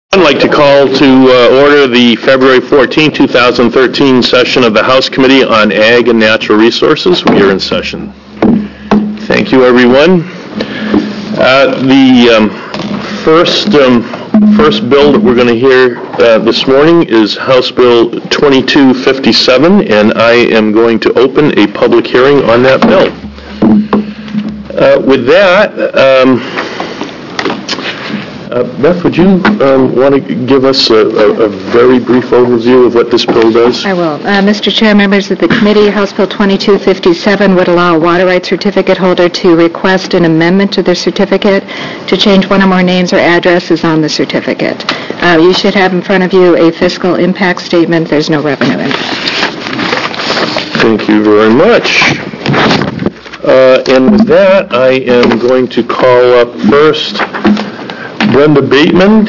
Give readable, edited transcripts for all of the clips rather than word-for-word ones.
I'd like to call to order the February 14, 2013 session of the House Committee on Ag and Natural Resources. We are in session. Thank you, everyone. The first bill that we're going to hear this morning is House Bill 2257, and I am going to open a public hearing on that bill. With that, Beth, would you want to give us a very brief overview of what this bill does? I will. Mr. Chair, members of the committee, House Bill 2257 would allow a water rights certificate holder to request an amendment to their certificate to change one or more names or addresses on the certificate. You should have in front of you a fiscal impact statement. There's no revenue impact. Thank you very much. And with that, I am going to call up first Brenda Bateman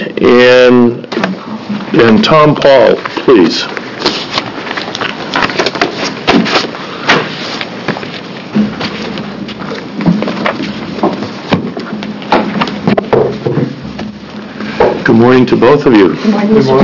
and Tom Paul, please. Good morning to both of you. Good morning, Mr.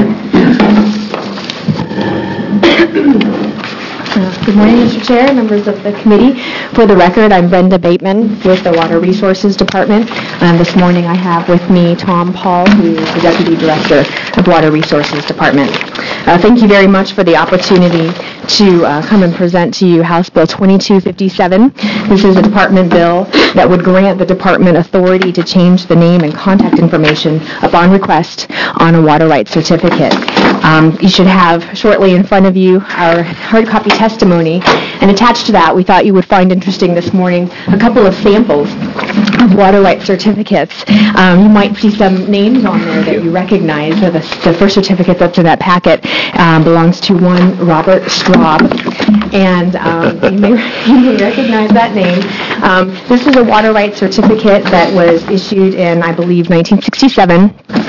Good morning, Mr. Chair, members of the committee. For the record, I'm Brenda Bateman with the Water Resources Department. This morning I have with me Tom Paul, who is the Deputy Director of Water Resources Department. Thank you very much for the opportunity to come and present to you House Bill 2257. This is a department bill that would grant the department authority to change the name and contact information upon request on a water rights certificate. You should have shortly in front of you our hard copy testimony, and attached to that we thought you would find interesting this morning a couple of samples of water rights certificates. You might see some names on there that you recognize. The first certificate that's in that packet belongs to one Robert Straub, and you may recognize that name. This is a water rights certificate that was issued in, I believe, 1967,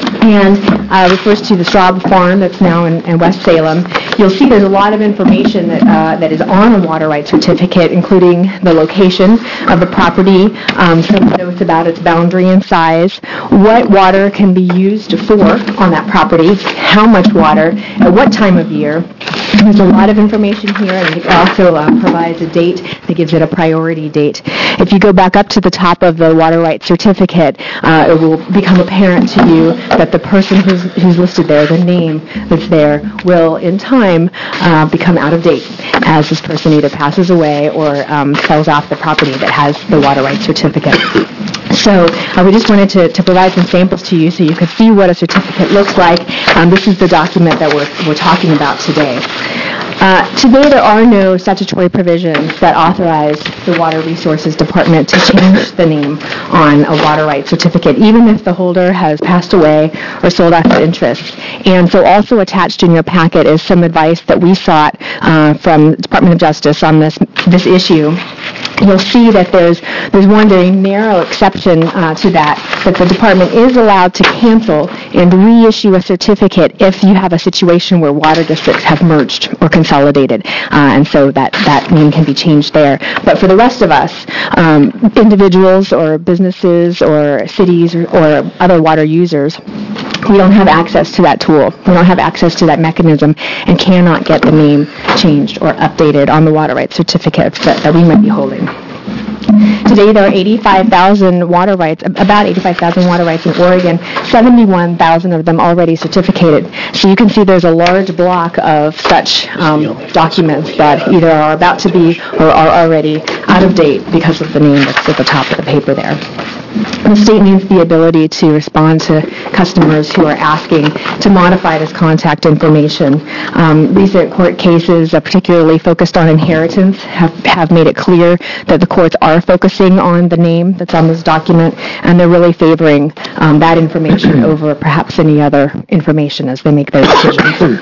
and refers to the Straub Farm that's now in West Salem. You'll see there's a lot of information that is on a water rights certificate, including the location of the property, some notes about its boundary and size, what water can be used for on that property, how much water, at what time of year. There's a lot of information here, and it also provides a date that gives it a priority date. If you go back up to the top of the water rights certificate, it will become apparent to you that the person who's listed there, the name that's there, will in time become out of date as this person either passes away or sells off the property that has the water rights certificate. So we just wanted to provide some samples to you so you could see what a certificate looks like. This is the document that we're talking about today. Today there are no statutory provisions that authorize the Water Resources Department to change the name on a water rights certificate, even if the holder has passed away or sold off their interests. And so also attached in your packet is some advice that we sought from the Department of Justice on this issue. You'll see that there's one very narrow exception to that the department is allowed to cancel and reissue a certificate if you have a situation where water districts have merged or consolidated, and so that name can be changed there. But for the rest of us, individuals or businesses or cities or other water users, we don't have access to that tool. We don't have access to that mechanism and cannot get the name changed or updated on the water rights certificates that we might be holding. Today there are about 85,000 water rights in Oregon, 71,000 of them already certificated. So you can see there's a large block of such documents that either are about to be or are already out of date because of the name that's at the top of the paper there. The state needs the ability to respond to customers who are asking to modify this contact information. Recent court cases, particularly focused on inheritance, have made it clear that the courts are focusing on the name that's on this document, and they're really favoring that information over perhaps any other information as they make their decisions.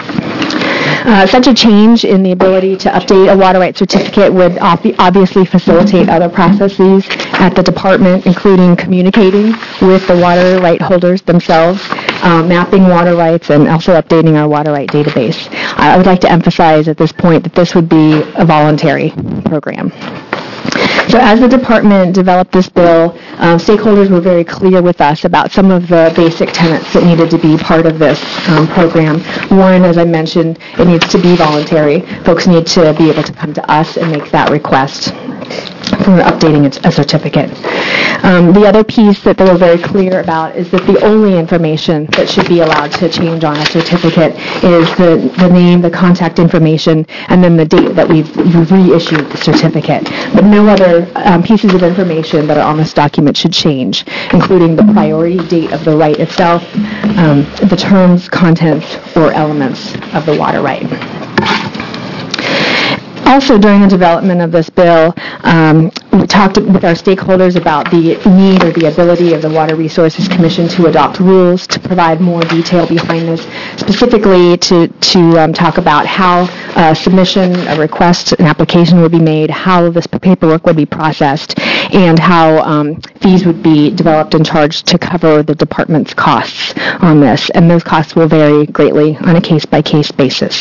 Such a change in the ability to update a water rights certificate would obviously facilitate other processes at the department, including communicating with the water right holders themselves, mapping water rights, and also updating our water right database. I would like to emphasize at this point that this would be a voluntary program. So as the department developed this bill, stakeholders were very clear with us about some of the basic tenets that needed to be part of this program. One, as I mentioned, it needs to be voluntary. Folks need to be able to come to us and make that request for updating a certificate. The other piece that they were very clear about is that the only information that should be allowed to change on a certificate is the name, the contact information, and then the date that we've reissued the certificate. But no other pieces of information that are on this document should change, including the priority date of the right itself, the terms, contents, or elements of the water right. Also, during the development of this bill, we talked with our stakeholders about the need or the ability of the Water Resources Commission to adopt rules to provide more detail behind this, specifically to talk about how a submission, a request, an application would be made, how this paperwork would be processed, and how fees would be developed and charged to cover the department's costs on this. And those costs will vary greatly on a case-by-case basis.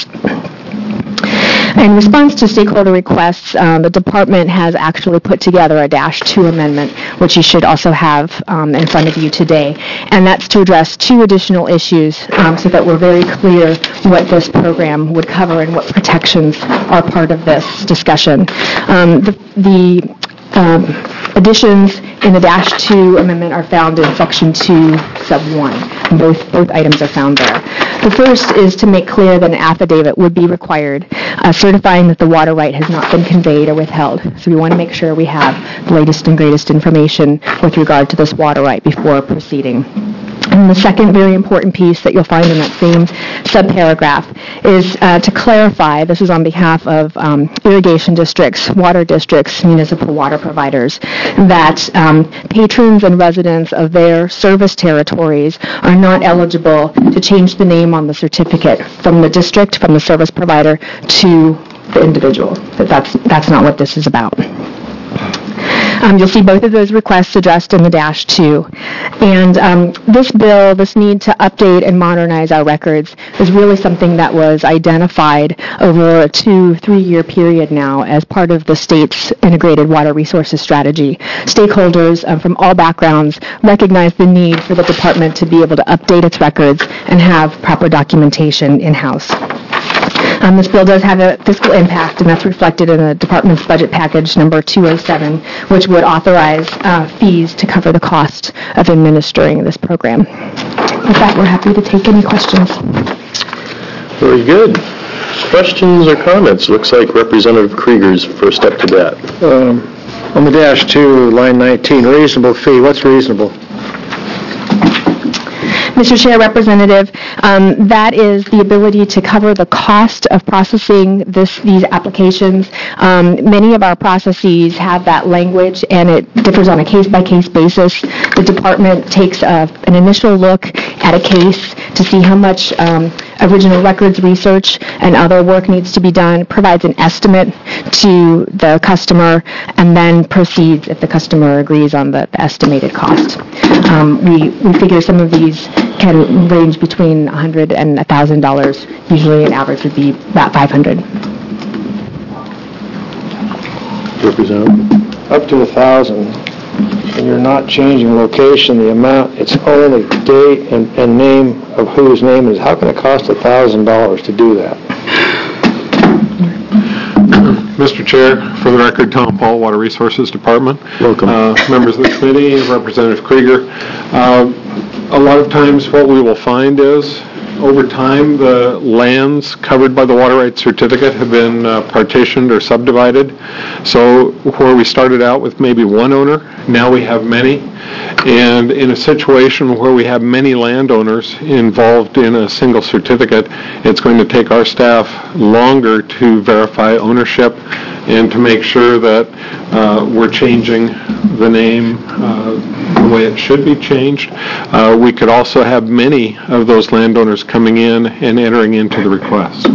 In response to stakeholder requests, the department has actually put together a -2 amendment, which you should also have in front of you today. And that's to address 2 additional issues so that we're very clear what this program would cover and what protections are part of this discussion. The additions in the -2 amendment are found in Section 2, Sub 1. Both items are found there. The first is to make clear that an affidavit would be required certifying that the water right has not been conveyed or withheld. So we want to make sure we have the latest and greatest information with regard to this water right before proceeding. And the second very important piece that you'll find in that same subparagraph is to clarify, this is on behalf of irrigation districts, water districts, municipal water providers, that patrons and residents of their service territories are not eligible to change the name on the certificate from the district, from the service provider, to the individual. That's not what this is about. You'll see both of those requests addressed in the -2. And this bill, this need to update and modernize our records, is really something that was identified over a 2-3 year period now as part of the state's integrated water resources strategy. Stakeholders from all backgrounds recognize the need for the department to be able to update its records and have proper documentation in-house. This bill does have a fiscal impact, and that's reflected in the department's budget package number 207, which would authorize fees to cover the cost of administering this program. With that, we're happy to take any questions. Very good. Questions or comments? Looks like Representative Krieger's first up to bat. On the -2, line 19, reasonable fee. What's reasonable? Mr. Chair, Representative, that is the ability to cover the cost of processing these applications. Many of our processes have that language, and it differs on a case-by-case basis. The department takes an initial look at a case to see how much original records research and other work needs to be done, provides an estimate to the customer, and then proceeds if the customer agrees on the estimated cost. We figure some of these can range between $100 and $1,000. Usually an average would be about $500. Representative? Up to $1,000. And you're not changing location, the amount, it's only date and name of whose name it is. How can it cost $1,000 to do that? Mr. Chair, for the record, Tom Paul, Water Resources Department. Welcome. Members of the committee, Representative Krieger. A lot of times what we will find is, over time, the lands covered by the water rights certificate have been partitioned or subdivided. So where we started out with maybe one owner, now we have many. And in a situation where we have many landowners involved in a single certificate, it's going to take our staff longer to verify ownership and to make sure that we're changing the name the way it should be changed. We could also have many of those landowners coming in and entering into the request.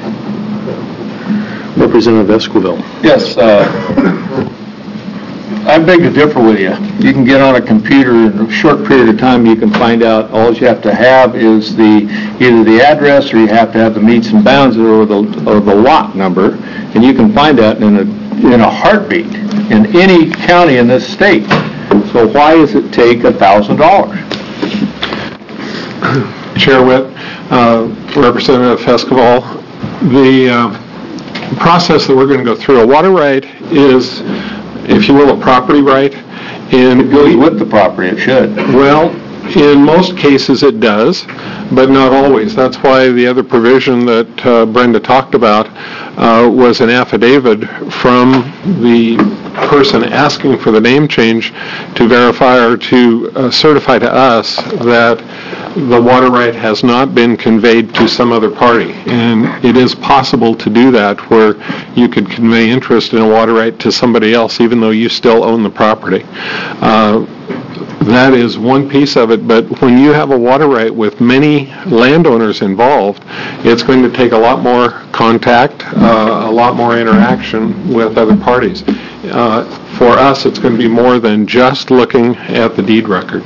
Representative Esquivel. Yes. I beg to differ with you. You can get on a computer in a short period of time, you can find out, all you have to have is either the address or you have to have the meets and bounds or the lot number, and you can find that in a heartbeat in any county in this state. So why does it take $1,000? Chair Witt, Representative Esquivel, the process that we're going to go through, a water right is, if you will, a property right. And It goes with the property, it should. well, in most cases it does, but not always. That's why the other provision that Brenda talked about was an affidavit from the person asking for the name change to verify or to certify to us that the water right has not been conveyed to some other party. And it is possible to do that, where you could convey interest in a water right to somebody else even though you still own the property. That is one piece of it, but when you have a water right with many landowners involved, it's going to take a lot more contact, a lot more interaction with other parties. For us, it's going to be more than just looking at the deed record.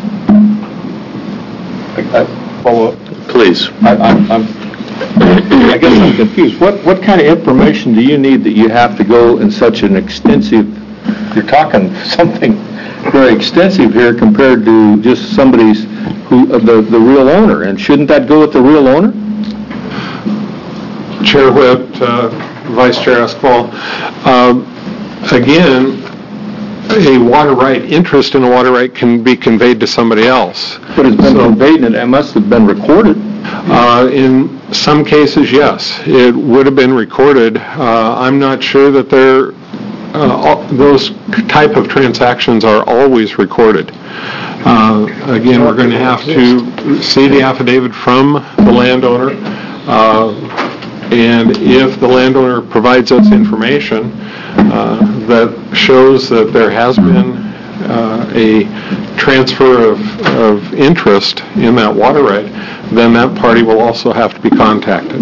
Follow up. Please. I guess I'm confused. What kind of information do you need that you have to go in such an extensive, you're talking something very extensive here compared to just somebody's, the real owner, and shouldn't that go with the real owner? Chair Witt, Vice Chair Esquivel, again, a water right, interest in a water right can be conveyed to somebody else. But it's been conveyed and it must have been recorded. In some cases, yes, it would have been recorded. I'm not sure that those type of transactions are always recorded. Again, we're going to have to see the affidavit from the landowner, and if the landowner provides us information that shows that there has been a transfer of interest in that water right, then that party will also have to be contacted.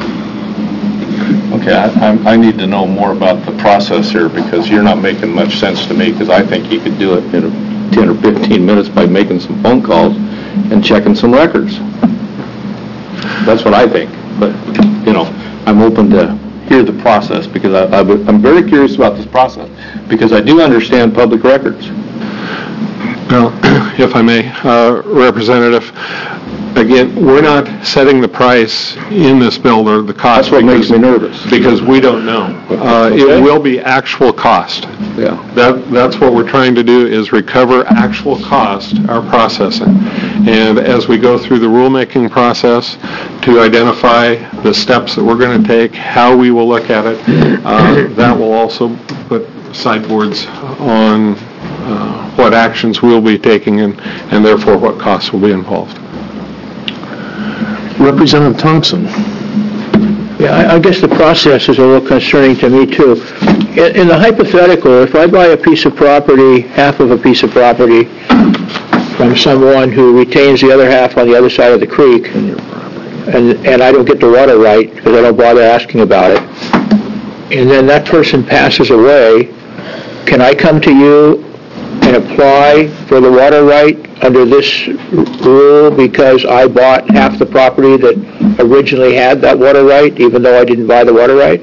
Okay, I need to know more about the process here, because you're not making much sense to me, because I think you could do it in 10 or 15 minutes by making some phone calls and checking some records. That's what I think. But, I'm open to hear the process, because I'm very curious about this process, because I do understand public records. Well, if I may, Representative, again, we're not setting the price in this bill or the cost. That's what makes me nervous. Because we don't know. It will be actual cost. Yeah. That's what we're trying to do, is recover actual cost, our processing. And as we go through the rulemaking process to identify the steps that we're going to take, how we will look at it, that will also put sideboards on what actions we'll be taking and therefore what costs will be involved. Representative Thompson. Yeah, I guess the process is a little concerning to me, too. In the hypothetical, if I buy a piece of property, half of a piece of property, from someone who retains the other half on the other side of the creek, and I don't get the water right because I don't bother asking about it, and then that person passes away, can I come to you and apply for the water right under this rule because I bought half the property that originally had that water right, even though I didn't buy the water right?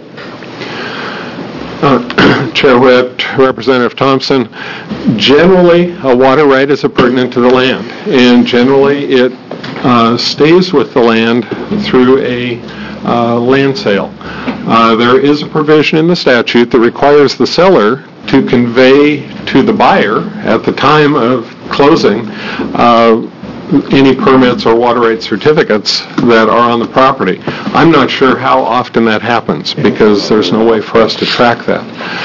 Chair Witt, Representative Thompson, generally a water right is appurtenant to the land, and generally it stays with the land through a land sale. There is a provision in the statute that requires the seller to convey to the buyer at the time of closing any permits or water rights certificates that are on the property. I'm not sure how often that happens because there's no way for us to track that.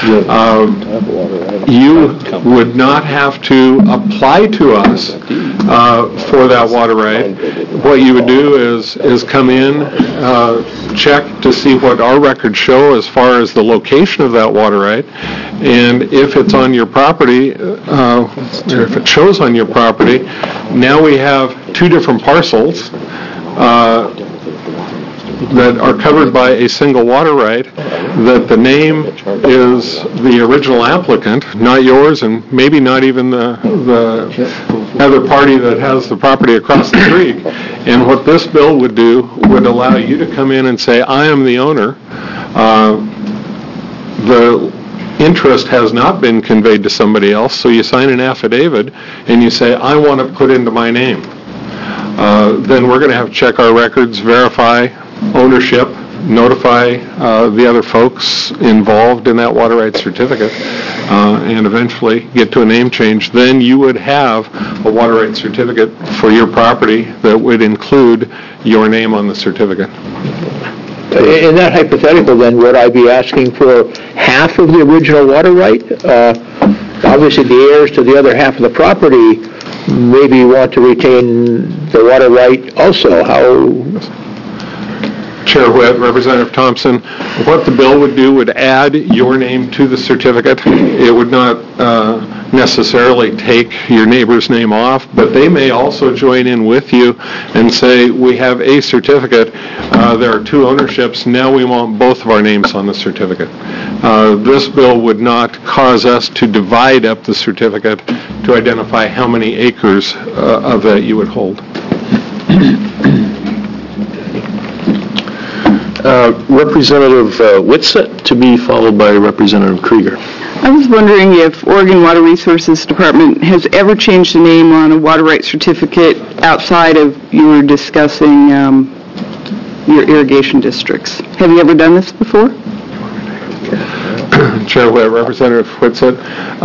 You would not have to apply to us for that water right. What you would do is come in, check to see what our records show as far as the location of that water right, and if it's on your property, or if it shows on your property, now we have two different parcels that are covered by a single water right, that the name is the original applicant, not yours, and maybe not even the other party that has the property across the creek. And what this bill would do would allow you to come in and say, I am the owner. The interest has not been conveyed to somebody else, so you sign an affidavit and you say, I want to put into my name. Then we're going to have to check our records, verify ownership, notify the other folks involved in that water rights certificate, and eventually get to a name change. Then you would have a water rights certificate for your property that would include your name on the certificate. In that hypothetical, then, would I be asking for half of the original water right? Obviously, the heirs to the other half of the property maybe want to retain the water right also. Chair Witt, Representative Thompson, what the bill would do would add your name to the certificate. It would not necessarily take your neighbor's name off, but they may also join in with you and say, we have a certificate, there are two ownerships, now we want both of our names on the certificate. This bill would not cause us to divide up the certificate to identify how many acres of that you would hold. Representative Whitsett, to be followed by Representative Krieger. I was wondering if Oregon Water Resources Department has ever changed the name on a water rights certificate outside of you were discussing your irrigation districts. Have you ever done this before? Chair Witt, Representative Whitsett,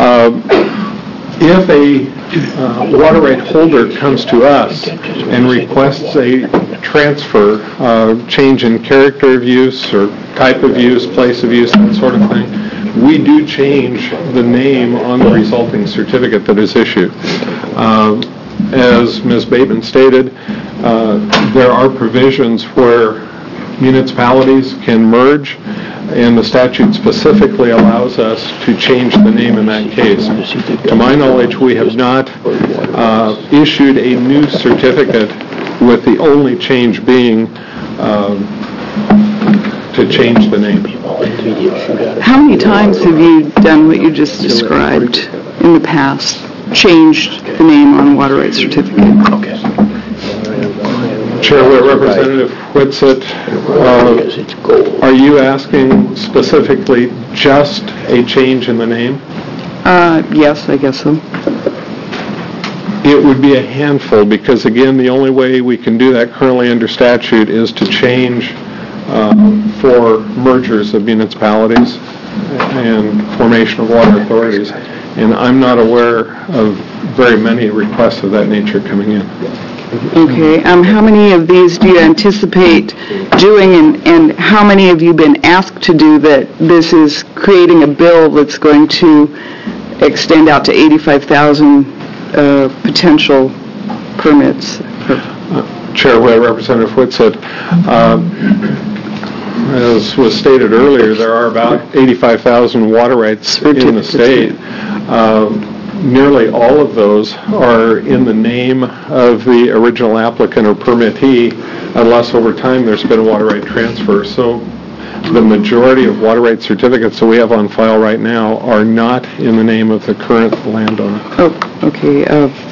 if a water right holder comes to us and requests a transfer, change in character of use or type of use, place of use, that sort of thing, we do change the name on the resulting certificate that is issued. As Ms. Bateman stated, there are provisions where municipalities can merge, and the statute specifically allows us to change the name in that case. To my knowledge, we have not issued a new certificate with the only change being to change the name. How many times have you done what you just described in the past? Changed the name on a water rights certificate? Chair Witt, Representative Whitsett, are you asking specifically just a change in the name? Yes, I guess so. It would be a handful because, again, the only way we can do that currently under statute is to change for mergers of municipalities and formation of water authorities. And I'm not aware of very many requests of that nature coming in. Okay. How many of these do you anticipate doing, and how many have you been asked to do that this is creating a bill that's going to extend out to 85,000 potential permits? Chair Witt, Representative Whitsett, as was stated earlier, there are about 85,000 water rights in the state. Nearly all of those are in the name of the original applicant or permittee, unless over time there's been a water right transfer. So the majority of water right certificates that we have on file right now are not in the name of the current landowner. Oh, okay.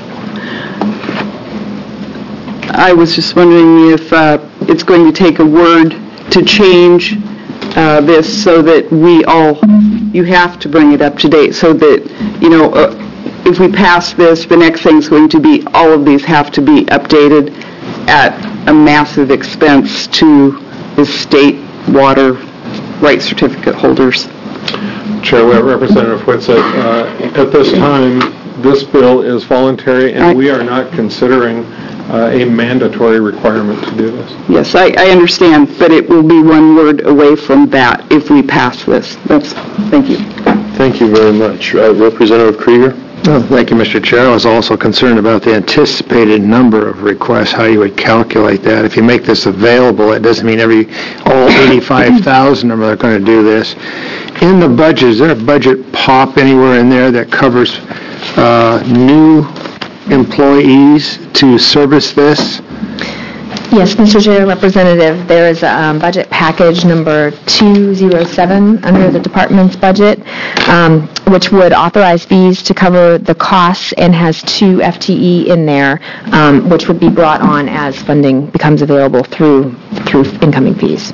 I was just wondering if it's going to take a word to change this so that you have to bring it up to date so that, if we pass this, the next thing is going to be all of these have to be updated at a massive expense to the state water right certificate holders. Chair Witt, Representative Whitsett, at this time, this bill is voluntary, and we are not considering a mandatory requirement to do this. Yes, I understand, but it will be one word away from that if we pass this. Thank you. Thank you very much. Representative Krieger? Oh, thank you, Mr. Chair. I was also concerned about the anticipated number of requests, how you would calculate that. If you make this available, it doesn't mean all 85,000 of them are going to do this. In the budget, is there a budget pop anywhere in there that covers new employees to service this? Yes, Mr. Chair, Representative, there is a budget package number 207 under the department's budget, which would authorize fees to cover the costs and has 2 FTE in there, which would be brought on as funding becomes available through incoming fees.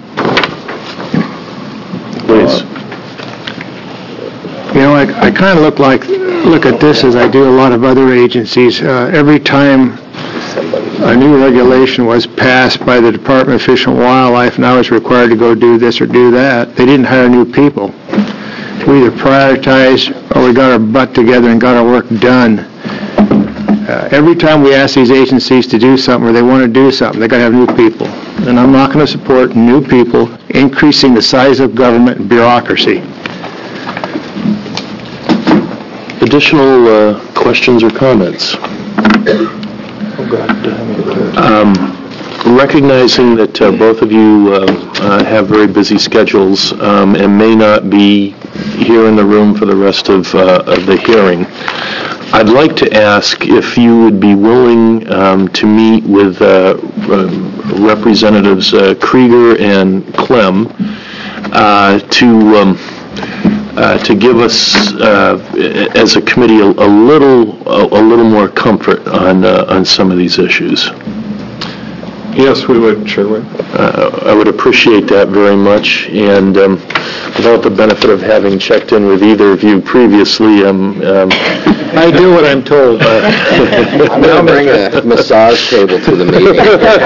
Please. You know, I kind of look at this as I do a lot of other agencies. Every time a new regulation was passed by the Department of Fish and Wildlife, and I was required to go do this or do that, they didn't hire new people. We either prioritized or we got our butt together and got our work done. Every time we ask these agencies to do something or they want to do something, they got to have new people. And I'm not going to support new people increasing the size of government and bureaucracy. Additional questions or comments? Recognizing that both of you have very busy schedules and may not be here in the room for the rest of the hearing, I'd like to ask if you would be willing to meet with Representatives Krieger and Clem to give us, as a committee, a little more comfort on some of these issues. Yes, we would, Chairman. I would appreciate that very much, and without the benefit of having checked in with either of you previously, I do what I'm told. I'm going to bring a massage table to the meeting.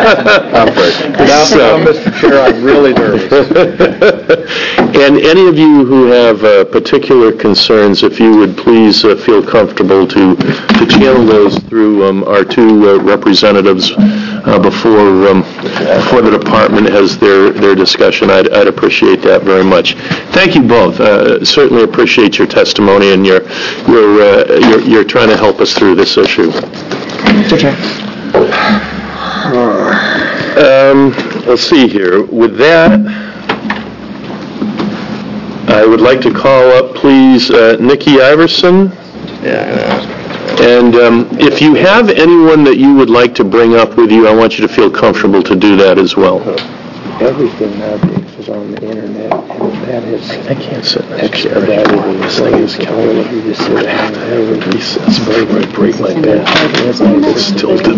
So, Mr. Chair, I'm really nervous. And any of you who have particular concerns, if you would please feel comfortable to channel those through our 2 representatives before the department has their discussion. I'd appreciate that very much. Thank you both. Certainly appreciate your testimony and you're trying to help us through this issue. Mr. Chair. Let's see here. With that, I would like to call up, please, Nikki Iverson. And if you have anyone that you would like to bring up with you, I want you to feel comfortable to do that as well. Everything nowadays is on the internet, and that is I can't sit in this chair. expedited. This thing is killing me. You just sit down there and It's break my back. It's tilted.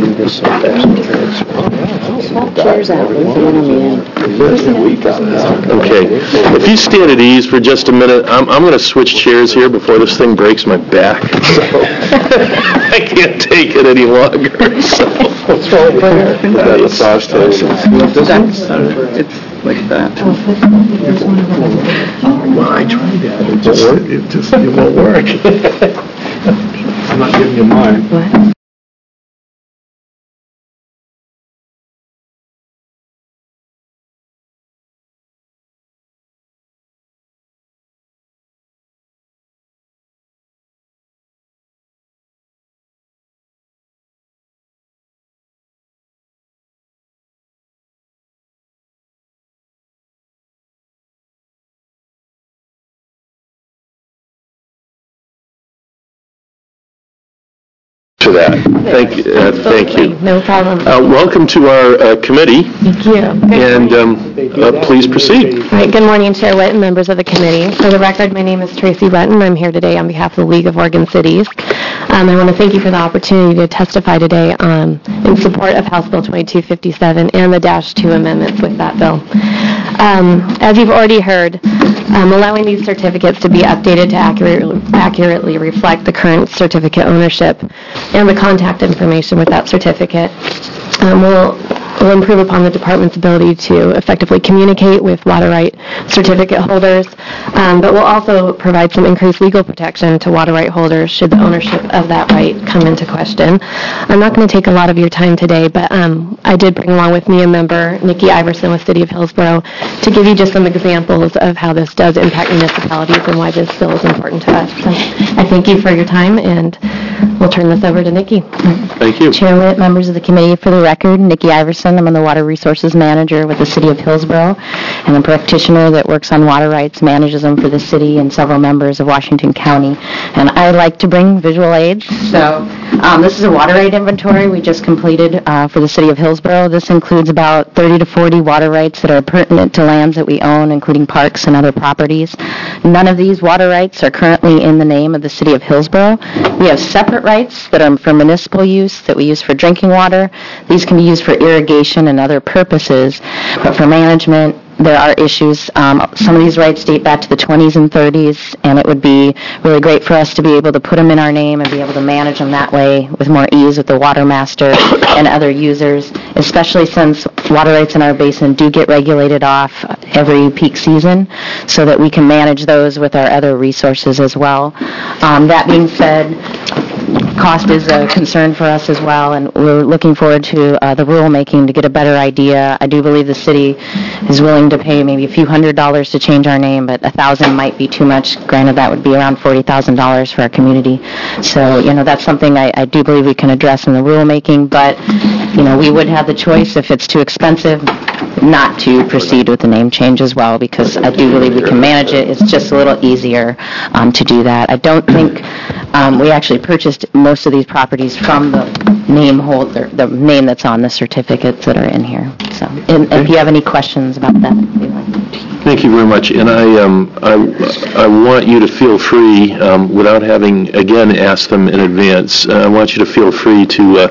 Okay. If you stand at ease for just a minute, I'm going to switch chairs here before this thing breaks my back. So I can't take it any longer. So. what's wrong with that? Massage table. It's like that. Well, I tried that. It won't work. I'm not giving you mine. To that. Thank you. No problem. Welcome to our committee, Thank you. and please proceed. All right, good morning, Chair Witt and members of the committee. For the record, my name is Tracy Retton. I'm here today on behalf of the League of Oregon Cities. I want to thank you for the opportunity to testify today in support of House Bill 2257 and the -2 amendments with that bill. As you've already heard, allowing these certificates to be updated to accurately reflect the current certificate ownership and the contact information with that certificate will improve upon the department's ability to effectively communicate with water right certificate holders, but will also provide some increased legal protection to water right holders should the ownership of that right come into question. I'm not going to take a lot of your time today, but I did bring along with me a member, Nikki Iverson with City of Hillsborough, to give you just some examples of how this does impact municipalities and why this bill is important to us. So I thank you for your time, and we'll turn this over to Nikki. Thank you. Chair Witt, members of the committee, for the record, Nikki Iverson, Johnson. I'm the Water Resources Manager with the City of Hillsborough, and a practitioner that works on water rights, manages them for the city and several members of Washington County. And I like to bring visual aids, so this is a water right inventory we just completed for the City of Hillsborough. This includes about 30 to 40 water rights that are pertinent to lands that we own, including parks and other properties. None of these water rights are currently in the name of the City of Hillsborough. We have separate rights that are for municipal use that we use for drinking water. These can be used for irrigation and other purposes, but for management, there are issues. Some of these rights date back to the 20s and 30s, and it would be really great for us to be able to put them in our name and be able to manage them that way with more ease with the water master and other users, especially since water rights in our basin do get regulated off every peak season, so that we can manage those with our other resources as well. That being said, cost is a concern for us as well, and we're looking forward to the rulemaking to get a better idea. I do believe the city is willing to pay maybe a few $100s to change our name, but $1,000 might be too much. Granted, that would be around $40,000 for our community. So, that's something I do believe we can address in the rulemaking, but, we would have the choice, if it's too expensive, not to proceed with the name change as well, because I do believe we can manage it. It's just a little easier to do that. I don't think we actually purchased most of these properties from the name holder, the name that's on the certificates that are in here. So, and if you have any questions about that, Thank you very much, and I want you to feel free, without having, again, asked them in advance, I want you to feel free to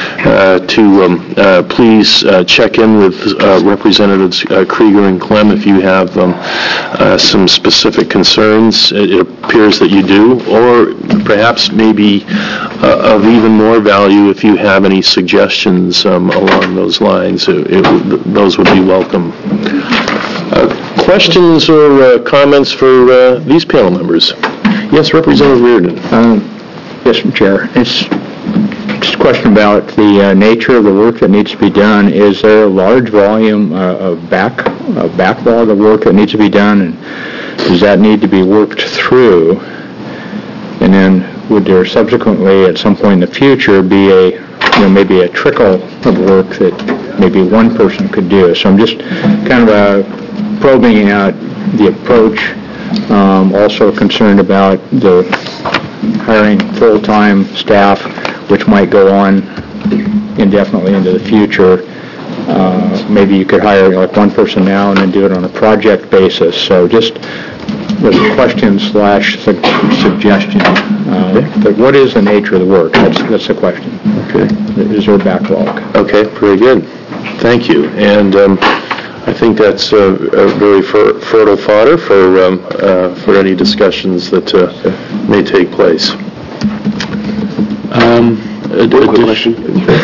please check in with Representatives Krieger and Clem if you have some specific concerns. It appears that you do, or perhaps maybe of even more value if you have any suggestions along those lines. Those would be welcome. Questions or comments for these panel members? Yes, Representative Reardon. Yes, Mr. Chair. It's just a question about the nature of the work that needs to be done. Is there a large volume of backlog of work that needs to be done, and does that need to be worked through? And then would there subsequently, at some point in the future, be maybe a trickle of work that maybe one person could do? So I'm just kind of probing out the approach, also concerned about the hiring full-time staff, which might go on indefinitely into the future. Maybe you could hire like one person now and then do it on a project basis. So just with a question / suggestion. But what is the nature of the work? That's the question. Okay. Is there a backlog? Okay, very good. Thank you. And I think that's a very fertile fodder for any discussions that may take place. Quick question.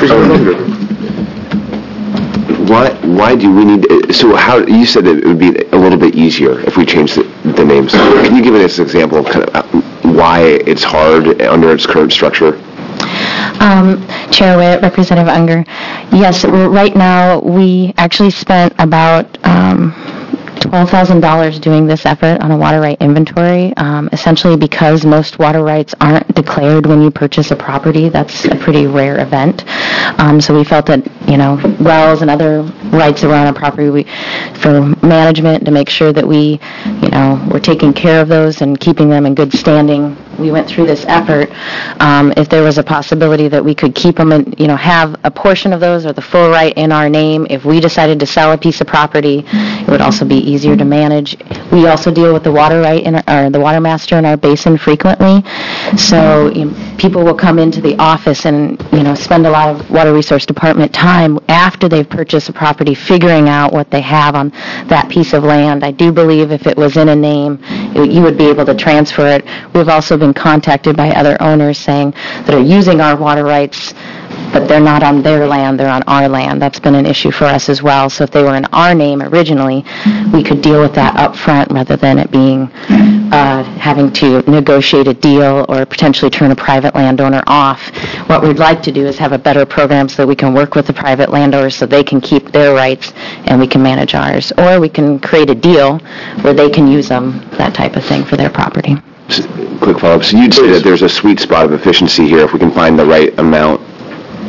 Why do we need? So how you said that it would be a little bit easier if we changed the names. Can you give us an example of kind of why it's hard under its current structure? Chair Witt, Representative Unger. Yes, right now we actually spent about $12,000 doing this effort on a water right inventory, essentially because most water rights aren't declared when you purchase a property. That's a pretty rare event. So we felt that, wells and other rights that were on a property, for management, to make sure that we, we're taking care of those and keeping them in good standing. We went through this effort. If there was a possibility that we could keep them and, have a portion of those or the full right in our name, if we decided to sell a piece of property, it would also be easier to manage. We also deal with the water right or the water master in our basin frequently. So people will come into the office and, spend a lot of water resource department time after they've purchased a property figuring out what they have on that piece of land. I do believe if it was in a name, you would be able to transfer it. We've also been contacted by other owners saying that are using our water rights, but they're not on their land, they're on our land. That's been an issue for us as well. So if they were in our name originally, we could deal with that up front rather than it being having to negotiate a deal or potentially turn a private landowner off. What we'd like to do is have a better program so that we can work with the private landowners so they can keep their rights and we can manage ours. Or we can create a deal where they can use them, that type of thing, for their property. Quick follow-up. So you'd say that there's a sweet spot of efficiency here if we can find the right amount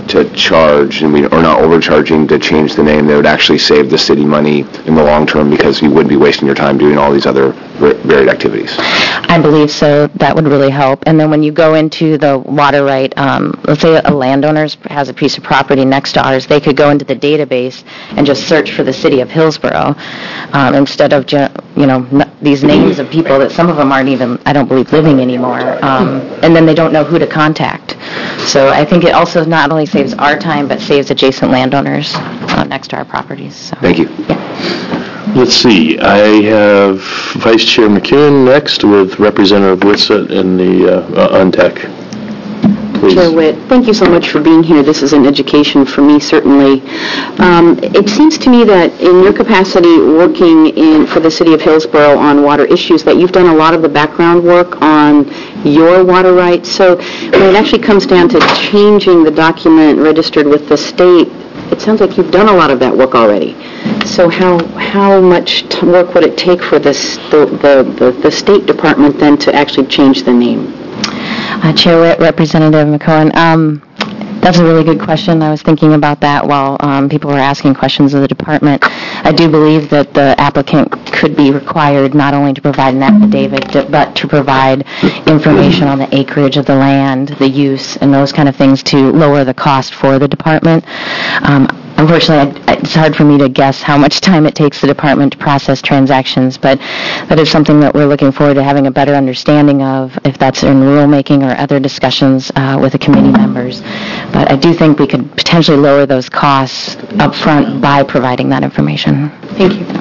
to charge, and we are not overcharging to change the name, that would actually save the city money in the long term because you wouldn't be wasting your time doing all these other varied activities? I believe so. That would really help. And then when you go into the water right, let's say a landowner has a piece of property next to ours, they could go into the database and just search for the city of Hillsborough instead of, these names of people that some of them aren't even, I don't believe, living anymore. And then they don't know who to contact. So I think it also not only saves our time, but saves adjacent landowners next to our properties. So. Thank you. Yeah. Let's see, I have Vice Chair McKeon next with Representative Whitsett in the UNTEC. Please. Chair Witt, thank you so much for being here. This is an education for me, certainly. It seems to me that in your capacity working for the City of Hillsborough on water issues, that you've done a lot of the background work on your water rights. So when it actually comes down to changing the document registered with the state, it sounds like you've done a lot of that work already. So how much work would it take for the State Department then to actually change the name? Chair Witt, Representative McCohen, that's a really good question. I was thinking about that while people were asking questions of the department. I do believe that the applicant could be required not only to provide an affidavit, but to provide information on the acreage of the land, the use, and those kind of things to lower the cost for the department. Unfortunately, it's hard for me to guess how much time it takes the department to process transactions, but that is something that we're looking forward to having a better understanding of, if that's in rulemaking or other discussions with the committee members. But I do think we could potentially lower those costs up front by providing that information. Thank you.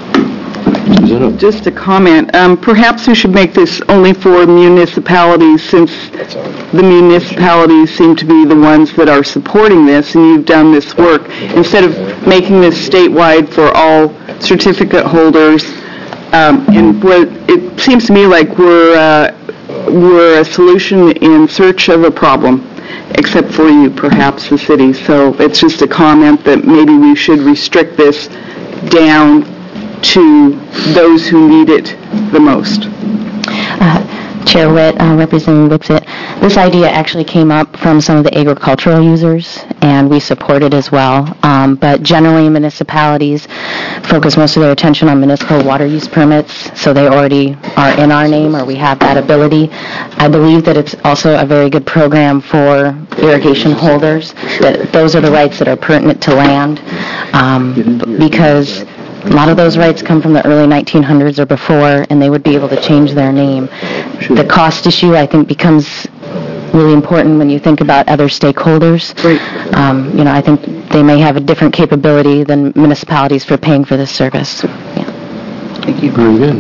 Just a comment. Perhaps we should make this only for municipalities, since the municipalities seem to be the ones that are supporting this, and you've done this work. Instead of making this statewide for all certificate holders, and it seems to me like we're a solution in search of a problem, except for you, perhaps the city. So it's just a comment that maybe we should restrict this down to those who need it the most. Chair Witt, Representative Whitsett, this idea actually came up from some of the agricultural users, and we support it as well. But generally, municipalities focus most of their attention on municipal water use permits, so they already are in our name, or we have that ability. I believe that it's also a very good program for irrigation holders, that those are the rights that are pertinent to land, because a lot of those rights come from the early 1900s or before, and they would be able to change their name. The cost issue, I think, becomes really important when you think about other stakeholders. Right. I think they may have a different capability than municipalities for paying for this service. Yeah. Thank you. Very good.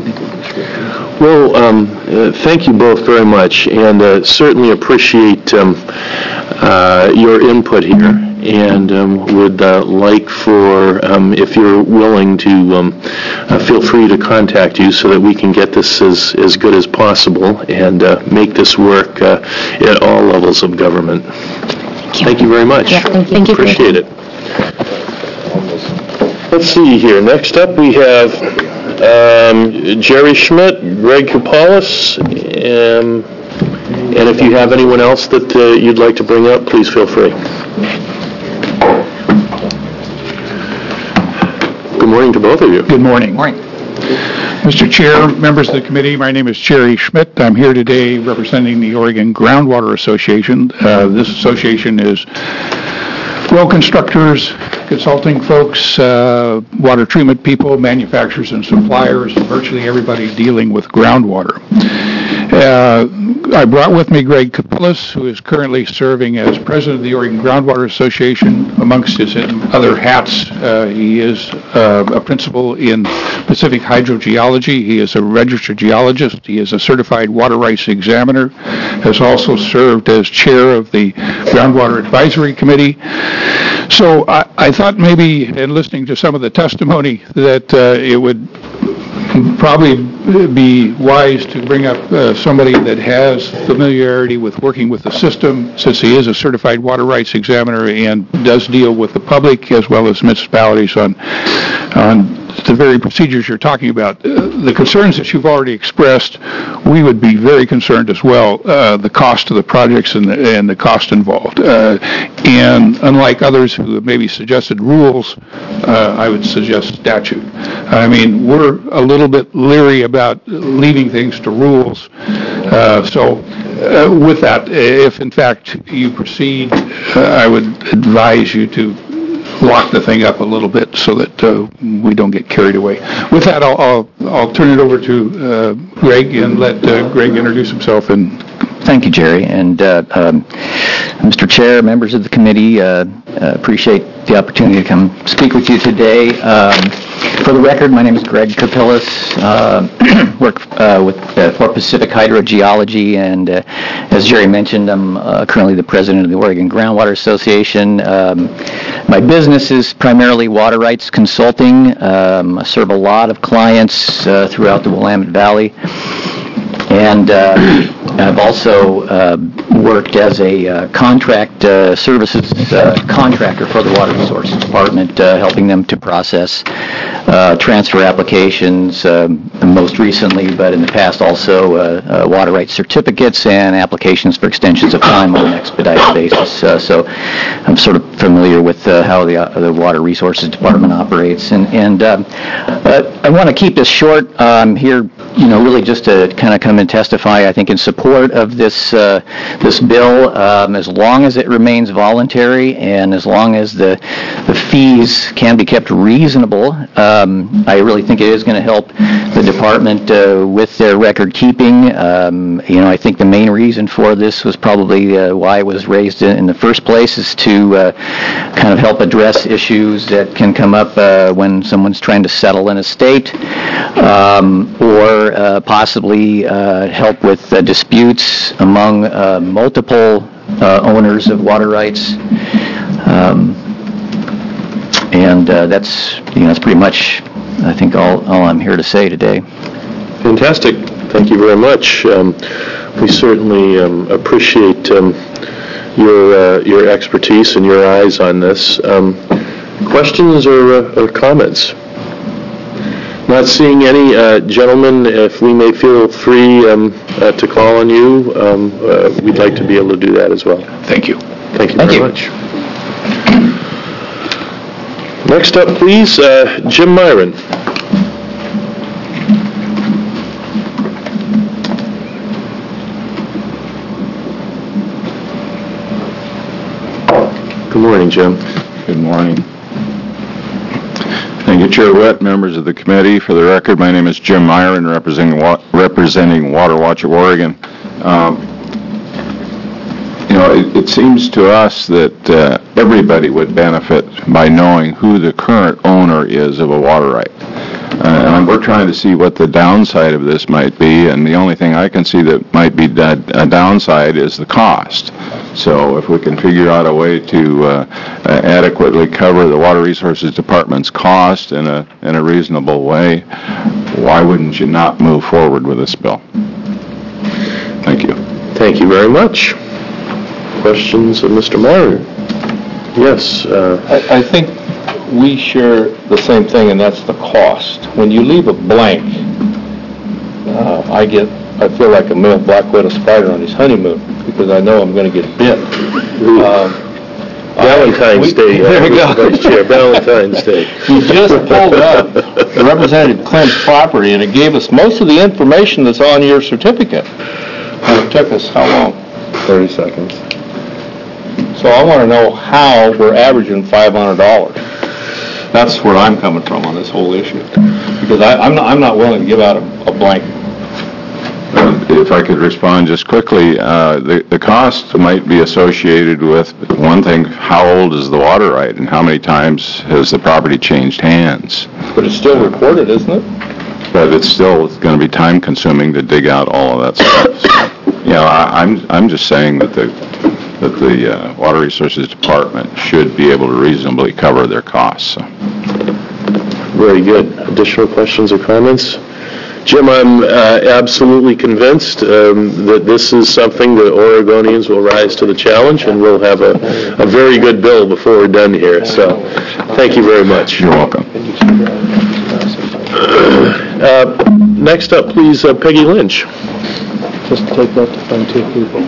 Well, thank you both very much, and certainly appreciate your input here, and would like for, if you're willing to, feel free to contact you so that we can get this as good as possible and make this work at all levels of government. Thank you very much. Yeah, thank you. Appreciate it. Let's see here. Next up we have Jerry Schmidt, Greg Kupalis, and if you have anyone else that you'd like to bring up, please feel free. Good morning to both of you. Good morning. Mr. Chair, members of the committee, my name is Jerry Schmidt. I'm here today representing the Oregon Groundwater Association. This association is well constructors, consulting folks, water treatment people, manufacturers and suppliers, virtually everybody dealing with groundwater. I brought with me Greg Kupalis, who is currently serving as president of the Oregon Groundwater Association. Amongst his other hats, he is a principal in Pacific Hydrogeology. He is a registered geologist. He is a certified water rights examiner, has also served as chair of the Groundwater Advisory Committee. So I thought maybe, in listening to some of the testimony, that it would probably be wise to bring up somebody that has familiarity with working with the system, since he is a certified water rights examiner and does deal with the public as well as municipalities on the very procedures you're talking about. The concerns that you've already expressed, we would be very concerned as well, the cost of the projects and the cost involved. And unlike others who have maybe suggested rules, I would suggest statute. I mean, we're a little bit leery about leaving things to rules. With that, if in fact you proceed, I would advise you to lock the thing up a little bit so that we don't get carried away. With that, I'll turn it over to Greg and let Greg introduce himself. And thank you, Jerry. And Mr. Chair, members of the committee, appreciate the opportunity to come speak with you today. For the record, my name is Greg Capillas. Work for Pacific Hydrogeology, and as Jerry mentioned, I'm currently the president of the Oregon Groundwater Association. My business is primarily water rights consulting. I serve a lot of clients throughout the Willamette Valley, and I've also worked as a contract services contractor for the Water Resources Department, helping them to process transfer applications, most recently, but in the past also water rights certificates and applications for extensions of time on an expedited basis. So I'm sort of familiar with how the Water Resources Department operates. And I want to keep this short. I'm here, really just to kind of come and testify, I think, in support of this bill, as long as it remains voluntary and as long as the fees can be kept reasonable. I really think it is going to help the department with their record keeping. I think the main reason for this was probably why it was raised in the first place, is to kind of help address issues that can come up when someone's trying to settle an estate, or possibly help with disputes among multiple owners of water rights. And that's pretty much, I think, all I'm here to say today. Fantastic. Thank you very much. We certainly appreciate your expertise and your eyes on this. Questions or comments? Not seeing any. Gentlemen, if we may feel free to call on you, we'd like to be able to do that as well. Thank you. Thank you very much. Next up, please, Jim Myron. Good morning, Jim. Good morning. Thank you, Chair Witt, members of the committee. For the record, my name is Jim Myron, representing Water Watch of Oregon. It seems to us that everybody would benefit by knowing who the current owner is of a water right. And we're trying to see what the downside of this might be, and the only thing I can see that might be a downside is the cost. So if we can figure out a way to adequately cover the Water Resources Department's cost in a reasonable way, why wouldn't you not move forward with this bill? Thank you. Thank you very much. Questions of Mr. Myron? Yes. I think we share the same thing, and that's the cost. When you leave a blank, I feel like a male black widow spider on his honeymoon, because I know I'm going to get bit. Valentine's Day. There you go. Vice Chair, Valentine's Day. We just pulled up Representative Clem's property, and it gave us most of the information that's on your certificate. And it took us how long? 30 seconds. So I want to know how we're averaging $500. That's where I'm coming from on this whole issue, because I'm not willing to give out a blank. If I could respond just quickly, the cost might be associated with, one thing, how old is the water right and how many times has the property changed hands? But it's still recorded, isn't it? But it's still going to be time consuming to dig out all of that stuff. So, I'm just saying that the Water Resources Department should be able to reasonably cover their costs. So. Very good. Additional questions or comments? Jim, I'm absolutely convinced that this is something that Oregonians will rise to the challenge, and we'll have a very good bill before we're done here. So thank you very much. You're welcome. Next up, please, Peggy Lynch. Just take that to find two people.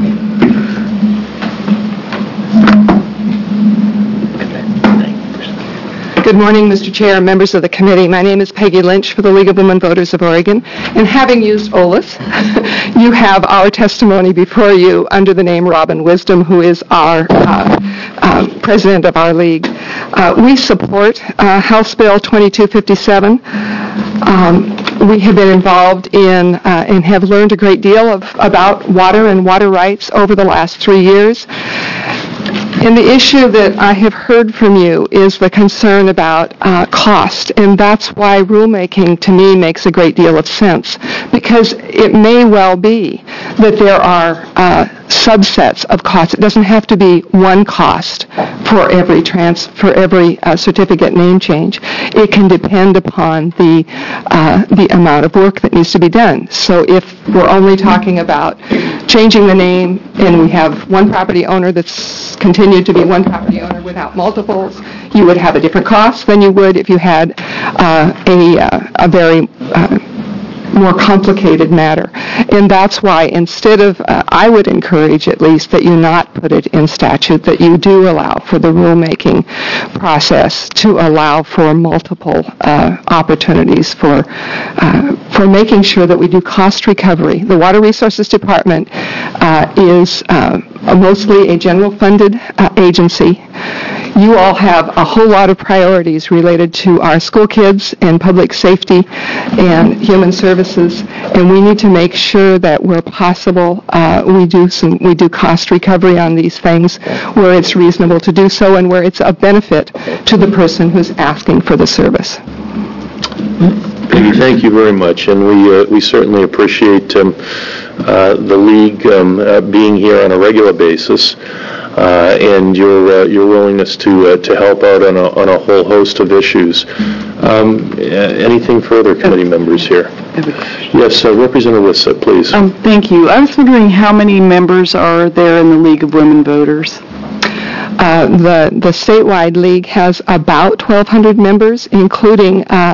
Good morning, Mr. Chair and members of the committee. My name is Peggy Lynch for the League of Women Voters of Oregon. And having used OLIS, you have our testimony before you under the name Robin Wisdom, who is our president of our league. We support House Bill 2257. We have been involved in and have learned a great deal about water and water rights over the last 3 years. And the issue that I have heard from you is the concern about cost, and that's why rulemaking to me makes a great deal of sense, because it may well be that there are subsets of costs. It doesn't have to be one cost for every certificate name change. It can depend upon the amount of work that needs to be done. So if we're only talking about changing the name and we have one property owner that's continued to be one property owner without multiples, you would have a different cost than you would if you had a very more complicated matter. And that's why instead of, I would encourage at least that you not put it in statute, that you do allow for the rulemaking process to allow for multiple opportunities for making sure that we do cost recovery. The Water Resources Department is mostly a general funded agency. You all have a whole lot of priorities related to our school kids and public safety and human services, and we need to make sure that where possible we do cost recovery on these things where it's reasonable to do so and where it's a benefit to the person who's asking for the service. Peggy, thank you very much, and we certainly appreciate the league being here on a regular basis, and your willingness to help out on a whole host of issues. Anything further, committee members here? Yes, Representative Wissa, please. Thank you. I was wondering how many members are there in the League of Women Voters? The statewide league has about 1,200 members, including a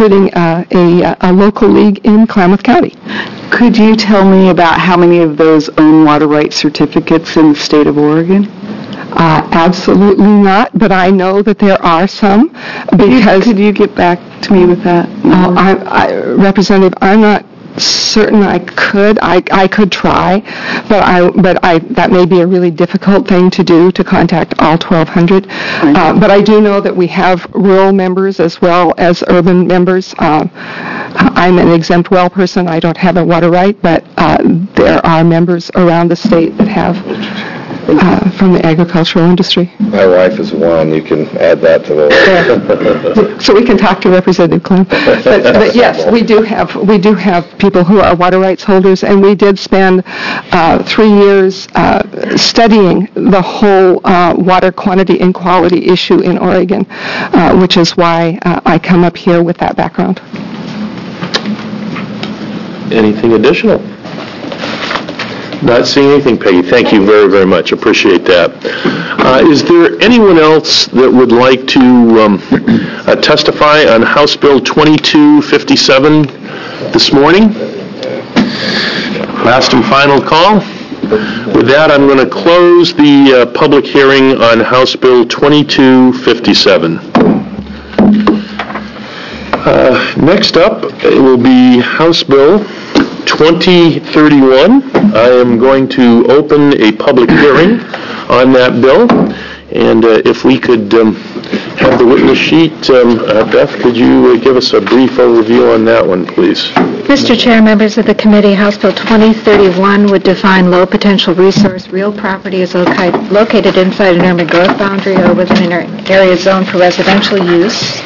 local league in Klamath County. Could you tell me about how many of those own water rights certificates in the state of Oregon? Absolutely not, but I know that there are some. Because could you get back to me with that? Representative, I'm not certain I could. I could try, but that may be a really difficult thing to do, to contact all 1,200. But I do know that we have rural members as well as urban members. I'm an exempt well person. I don't have a water right, but there are members around the state that have from the agricultural industry. My wife is one. You can add that to the list. So we can talk to Representative Clem. But yes, we do have people who are water rights holders, and we did spend 3 years studying the whole water quantity and quality issue in Oregon, which is why I come up here with that background. Anything additional? Not seeing anything, Peggy. Thank you very, very much. Appreciate that. Is there anyone else that would like to testify on House Bill 2257 this morning? Last and final call. With that, I'm going to close the public hearing on House Bill 2257. Next up, it will be House Bill 2031. I am going to open a public hearing on that bill, and if we could have the witness sheet. Beth, could you give us a brief overview on that one, please? Mr. Chair, members of the committee, House Bill 2031 would define low potential resource real property as located inside an urban growth boundary or within an area zoned for residential use.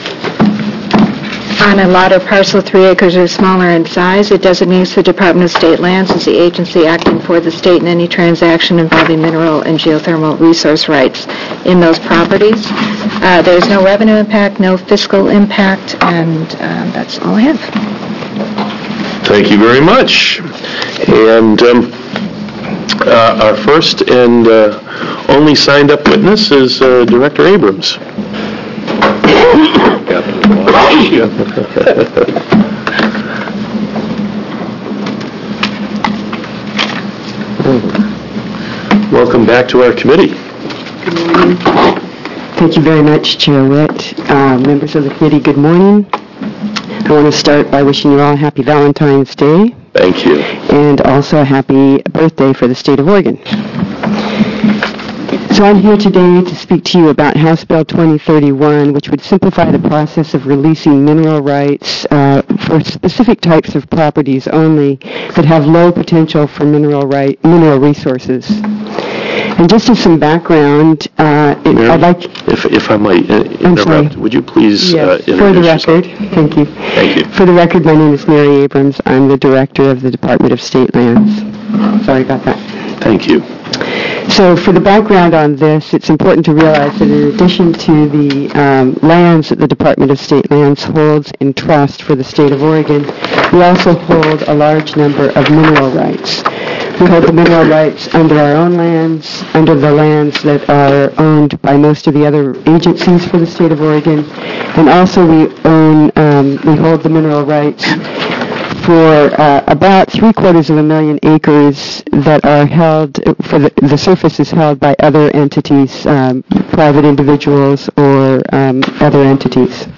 On a lot or parcel 3 acres or smaller in size, it designates the Department of State Lands as the agency acting for the state in any transaction involving mineral and geothermal resource rights in those properties. There's no revenue impact, no fiscal impact, and that's all I have. Thank you very much. And our first and only signed up witness is Director Abrams. Welcome back to our committee. Thank you very much, Chair Witt. Members of the committee, good morning. I want to start by wishing you all a happy Valentine's Day. Thank you. And also a happy birthday for the state of Oregon. So I'm here today to speak to you about House Bill 2031, which would simplify the process of releasing mineral rights for specific types of properties only that have low potential for mineral resources. And just as some background, I'd like... If I might interrupt, would you please introduce for the record, yourself? Thank you. Thank you. For the record, my name is Mary Abrams. I'm the Director of the Department of State Lands. Sorry about that. Thank you. So for the background on this, it's important to realize that in addition to the lands that the Department of State Lands holds in trust for the state of Oregon, we also hold a large number of mineral rights. We hold the mineral rights under our own lands, under the lands that are owned by most of the other agencies for the state of Oregon, and also we hold the mineral rights for about 750,000 acres that are held, for the surface is held by other entities, private individuals or other entities.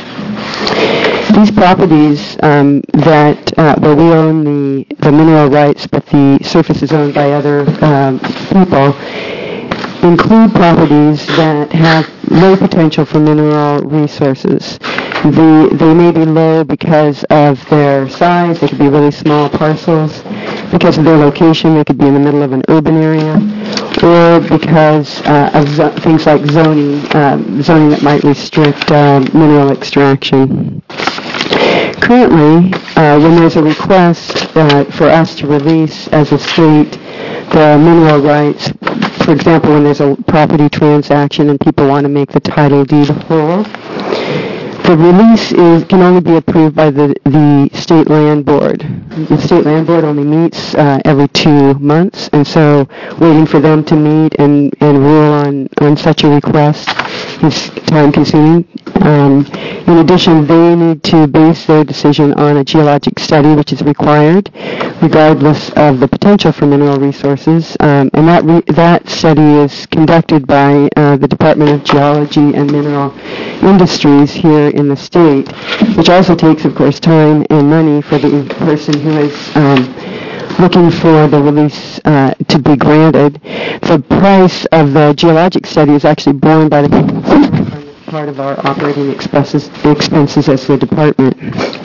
These properties where we own the mineral rights, but the surface is owned by other people, include properties that have low potential for mineral resources. They may be low because of their size. They could be really small parcels. Because of their location, they could be in the middle of an urban area, or because of things like zoning that might restrict mineral extraction. Currently, when there's a request for us to release as a state the mineral rights, for example, when there's a property transaction and people want to make the title deed whole, the release can only be approved by the State Land Board. The State Land Board only meets every 2 months, and so waiting for them to meet and rule on such a request is time-consuming. In addition, they need to base their decision on a geologic study, which is required, regardless of the potential for mineral resources, and that study is conducted by the Department of Geology and Mineral Industries here in the state, which also takes, of course, time and money for the person who is looking for the release to be granted. The price of the geologic study is actually borne by the people part of our operating expenses as the department.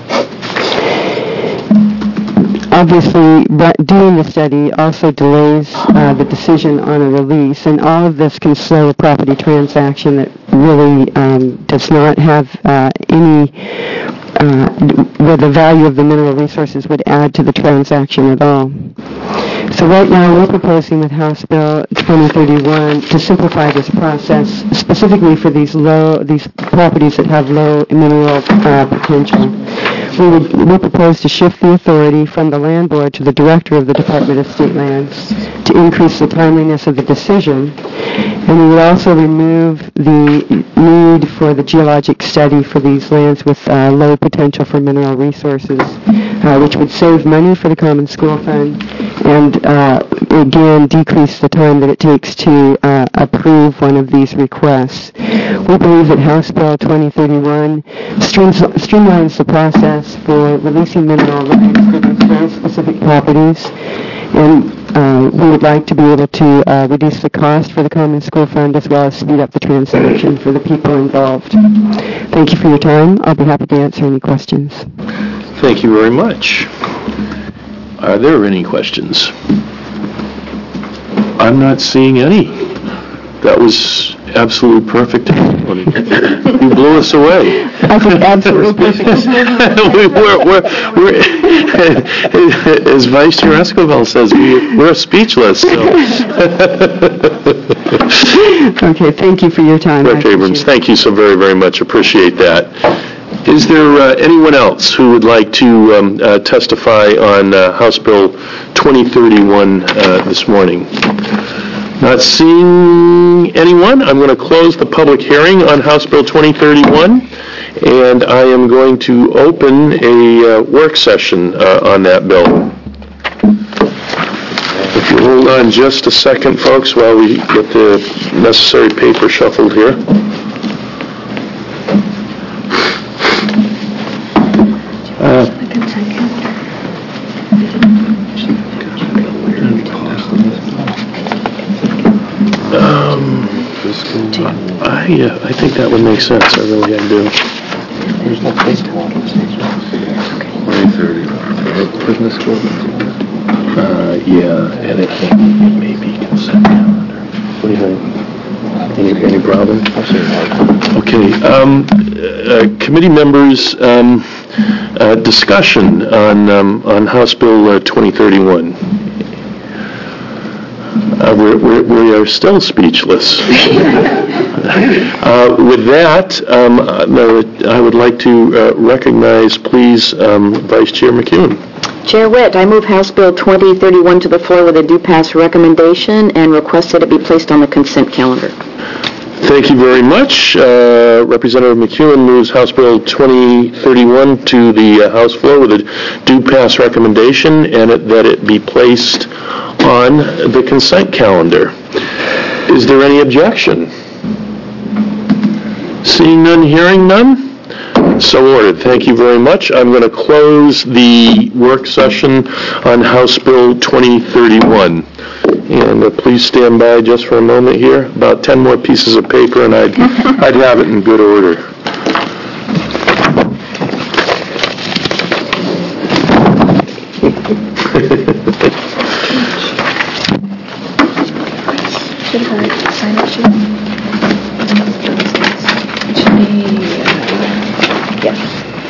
Obviously, doing the study also delays the decision on a release, and all of this can slow a property transaction that really does not have any where the value of the mineral resources would add to the transaction at all. So right now we're proposing with House Bill 2031 to simplify this process, specifically for these properties that have low mineral potential. We propose to shift the authority from the Land Board to the Director of the Department of State Lands to increase the timeliness of the decision, and we would also remove the need for the geologic study for these lands with low potential for mineral resources, which would save money for the Common School Fund and, again, decrease the time that it takes to approve one of these requests. We believe that House Bill 2031 streamlines the process for releasing mineral rights for these very specific properties, and we would like to be able to reduce the cost for the Common School Fund as well as speed up the transaction for the people involved. Thank you for your time. I'll be happy to answer any questions. Thank you very much. Are there any questions? I'm not seeing any. That was absolute perfect testimony. You blew us away. I think absolute perfect. As Vice Chair Escobar says, we're speechless. So. Okay, thank you for your time. Rick Abrams, thank you so very, very much. Appreciate that. Is there anyone else who would like to testify on House Bill 2031 this morning? Not seeing anyone, I'm going to close the public hearing on House Bill 2031, and I am going to open a work session on that bill. If you hold on just a second, folks, while we get the necessary paper shuffled here. I think that would make sense. I really do. There's no physical on this. 2030. Isn't this cool? Yeah, and it may be consent calendar. What do you think? Any problem? Okay. Committee members, discussion on House Bill 2031. We are still speechless. With that, I would like to recognize, please, Vice Chair McEwen. Chair Witt, I move House Bill 2031 to the floor with a due pass recommendation and request that it be placed on the consent calendar. Thank you very much. Representative McEwen moves House Bill 2031 to the House floor with a due pass recommendation and that it be placed on the consent calendar. Is there any objection? Seeing none, hearing none? So ordered. Thank you very much. I'm going to close the work session on House Bill 2031. And please stand by just for a moment here. About 10 more pieces of paper and I'd have it in good order. Sign-up sheet? It should be, yes.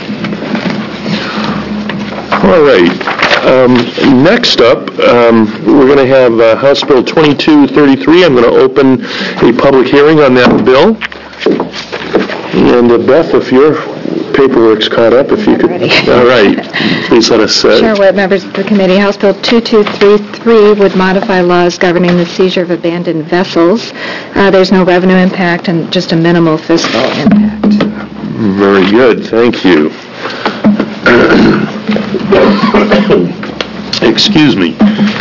All right. Next up, we're going to have House Bill 2233. I'm going to open a public hearing on that bill. And Beth, if your paperwork's caught up, if you could. All right. Please let us. Chair Witt, members of the committee, House Bill 2233 would modify laws governing the seizure of abandoned vessels. There's no revenue impact and just a minimal fiscal impact. Very good. Thank you. Excuse me.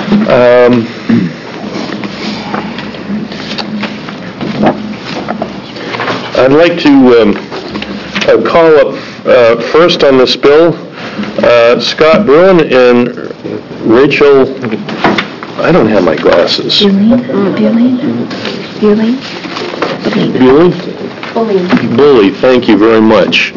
I'd like to call up first on this bill Scott Bruin and Rachel. I don't have my glasses. Bully, thank you very much.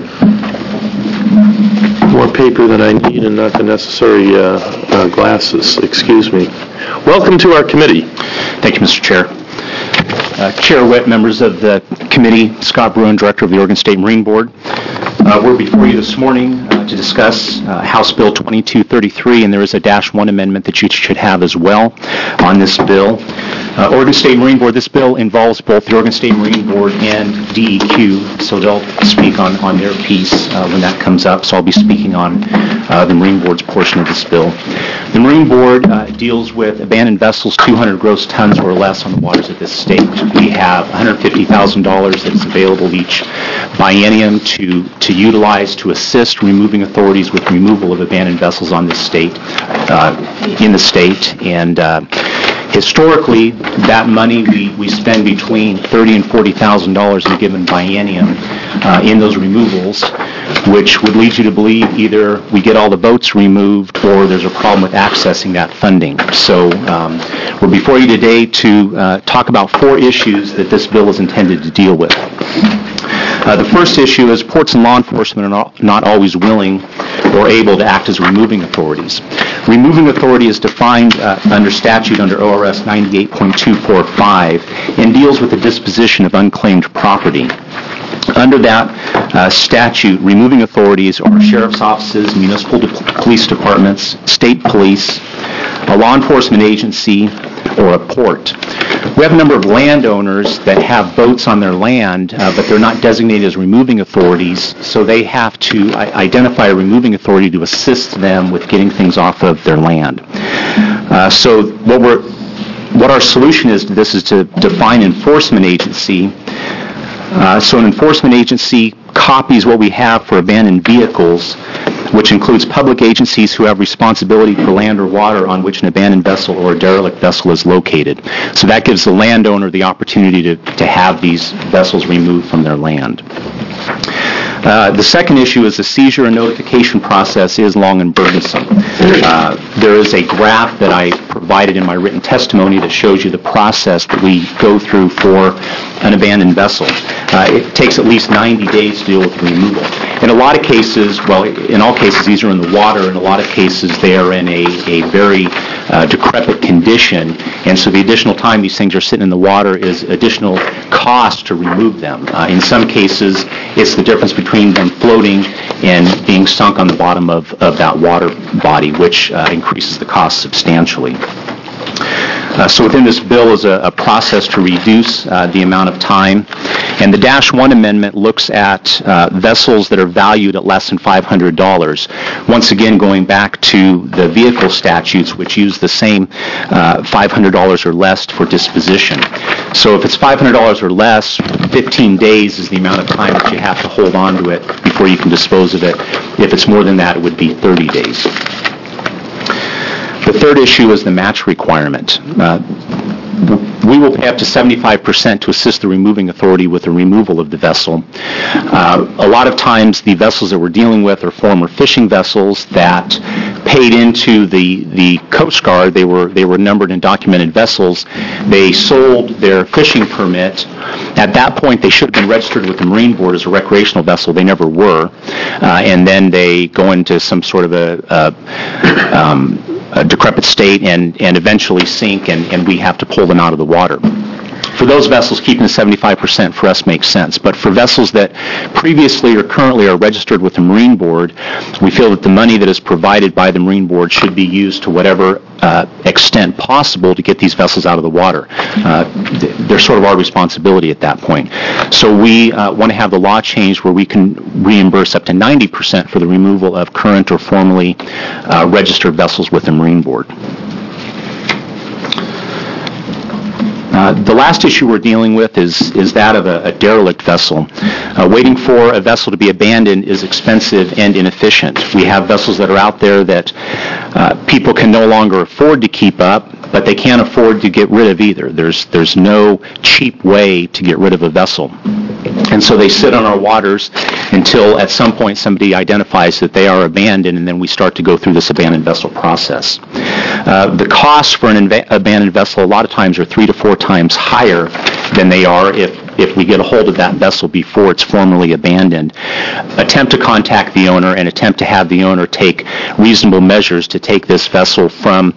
More paper than I need and not the necessary glasses. Excuse me. Welcome to our committee. Thank you, Mr. Chair. Chair Witt, members of the committee, Scott Bruin, Director of the Oregon State Marine Board. We're before you this morning to discuss House Bill 2233, and there is a -1 amendment that you should have as well on this bill. Oregon State Marine Board, this bill involves both the Oregon State Marine Board and DEQ, so they'll speak on their piece when that comes up, so I'll be speaking on the Marine Board's portion of this bill. The Marine Board deals with abandoned vessels 200 gross tons or less on the waters of this state. We have $150,000 that's available each biennium to utilize to assist removing authorities with removal of abandoned vessels on this state, in the state, and historically, that money we spend between $30,000 and $40,000 in a given biennium in those removals, which would lead you to believe either we get all the boats removed or there's a problem with accessing that funding. So we're before you today to talk about 4 issues that this bill is intended to deal with. The first issue is ports and law enforcement are not always willing or able to act as removing authorities. Removing authority is defined under statute under ORS 98.245 and deals with the disposition of unclaimed property. Under that statute, removing authorities are sheriff's offices, municipal police departments, state police, a law enforcement agency, or a port. We have a number of landowners that have boats on their land, but they're not designated as removing authorities, so they have to identify a removing authority to assist them with getting things off of their land. So what we're What our solution is to this is to define enforcement agency. So an enforcement agency copies what we have for abandoned vehicles, which includes public agencies who have responsibility for land or water on which an abandoned vessel or a derelict vessel is located. So that gives the landowner the opportunity to have these vessels removed from their land. The second issue is the seizure and notification process is long and burdensome. There is a graph that I provided in my written testimony that shows you the process that we go through for an abandoned vessel. It takes at least 90 days to deal with removal. In a lot of cases, well, in all cases, these are in the water. In a lot of cases, they are in a very decrepit condition, and so the additional time these things are sitting in the water is additional cost to remove them. In some cases, it's the difference between them floating and being sunk on the bottom of that water body, which increases the cost substantially. So within this bill is a process to reduce the amount of time. And the Dash 1 amendment looks at vessels that are valued at less than $500. Once again, going back to the vehicle statutes, which use the same $500 or less for disposition. So if it's $500 or less, 15 days is the amount of time that you have to hold on to it before you can dispose of it. If it's more than that, it would be 30 days. The third issue is the match requirement. We will pay up to 75% to assist the removing authority with the removal of the vessel. A lot of times the vessels that we're dealing with are former fishing vessels that paid into the Coast Guard. They were numbered and documented vessels. They sold their fishing permit. At that point, they should have been registered with the Marine Board as a recreational vessel. They never were. And then they go into some sort of a decrepit state and eventually sink, and we have to pull them out of the water. For those vessels, keeping the 75% for us makes sense. But for vessels that previously or currently are registered with the Marine Board, we feel that the money that is provided by the Marine Board should be used to whatever extent possible to get these vessels out of the water. They're sort of our responsibility at that point. So we want to have the law changed where we can reimburse up to 90% for the removal of current or formerly registered vessels with the Marine Board. The last issue we're dealing with is that of a derelict vessel. Waiting for a vessel to be abandoned is expensive and inefficient. We have vessels that are out there that people can no longer afford to keep up, but they can't afford to get rid of either. There's no cheap way to get rid of a vessel. And so they sit on our waters until at some point somebody identifies that they are abandoned, and then we start to go through this abandoned vessel process. The costs for an abandoned vessel a lot of times are 3 to 4 times higher than they are if we get a hold of that vessel before it's formally abandoned. Attempt to contact the owner and attempt to have the owner take reasonable measures to take this vessel from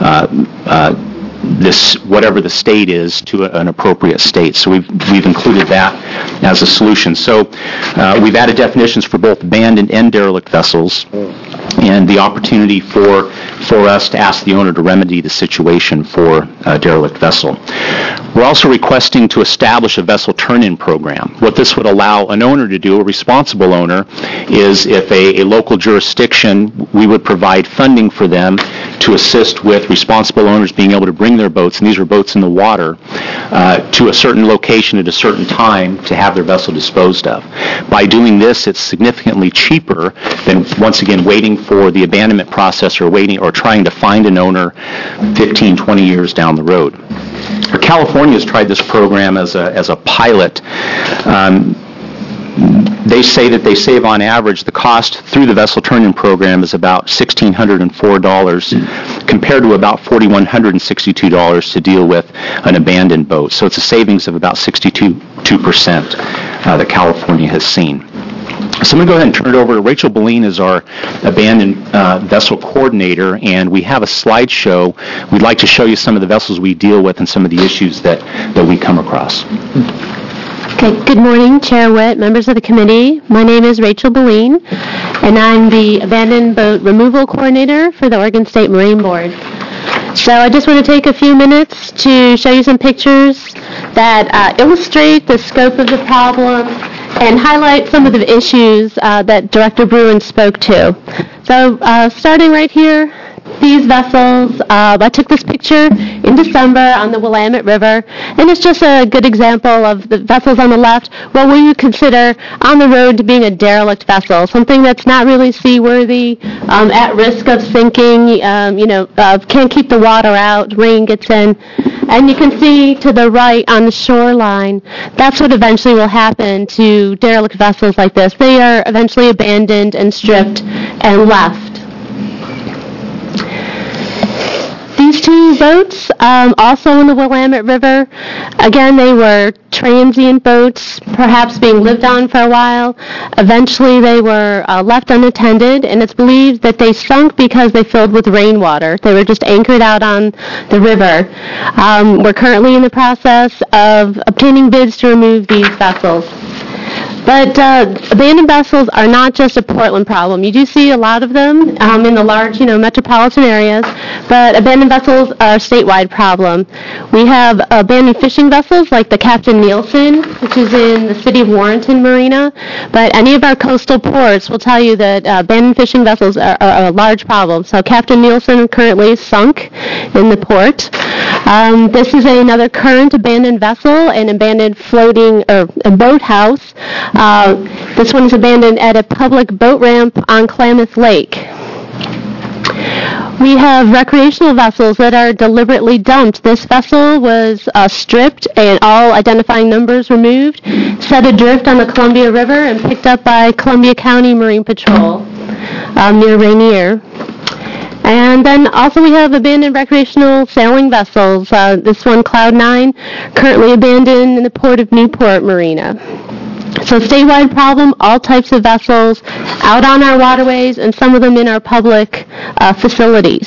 this, whatever the state is, to an appropriate state. So we've included that as a solution. So we've added definitions for both abandoned and derelict vessels, and the opportunity for us to ask the owner to remedy the situation for a derelict vessel. We're also requesting to establish a vessel turn-in program. What this would allow an owner to do, a responsible owner, is if a local jurisdiction, we would provide funding for them to assist with responsible owners being able to bring their boats, and these are boats in the water, to a certain location at a certain time to have their vessel disposed of. By doing this, it's significantly cheaper than, once again, waiting for the abandonment process or trying to find an owner 15, 20 years down the road. California has tried this program as a pilot. They say that they save on average, the cost through the vessel turn-in program is about $1,604 compared to about $4,162 to deal with an abandoned boat. So it's a savings of about 62% that California has seen. So I'm going to go ahead and turn it over to Rachel Boleen is our abandoned vessel coordinator, and we have a slideshow. We'd like to show you some of the vessels we deal with and some of the issues that we come across. Okay, good morning, Chair Witt, members of the committee. My name is Rachel Boleen, and I'm the Abandoned Boat Removal Coordinator for the Oregon State Marine Board. So I just want to take a few minutes to show you some pictures that illustrate the scope of the problem and highlight some of the issues that Director Bruin spoke to. So starting right here, these vessels, I took this picture in December on the Willamette River, and it's just a good example of the vessels on the left, what we would consider on the road to being a derelict vessel, something that's not really seaworthy, at risk of sinking, can't keep the water out, rain gets in. And you can see to the right on the shoreline, that's what eventually will happen to derelict vessels like this. They are eventually abandoned and stripped and left. These two boats, also in the Willamette River, again, they were transient boats, perhaps being lived on for a while. Eventually, they were left unattended, and it's believed that they sunk because they filled with rainwater. They were just anchored out on the river. We're currently in the process of obtaining bids to remove these vessels. But abandoned vessels are not just a Portland problem. You do see a lot of them in the large, metropolitan areas, but abandoned vessels are a statewide problem. We have abandoned fishing vessels like the Captain Nielsen, which is in the city of Warrenton Marina, but any of our coastal ports will tell you that abandoned fishing vessels are a large problem. So Captain Nielsen currently sunk in the port. This is another current abandoned vessel, an abandoned floating or a boathouse. This one is abandoned at a public boat ramp on Klamath Lake. We have recreational vessels that are deliberately dumped. This vessel was stripped and all identifying numbers removed, set adrift on the Columbia River, and picked up by Columbia County Marine Patrol near Rainier. And then also we have abandoned recreational sailing vessels. This one, Cloud 9, currently abandoned in the port of Newport Marina. So statewide problem, all types of vessels out on our waterways and some of them in our public facilities.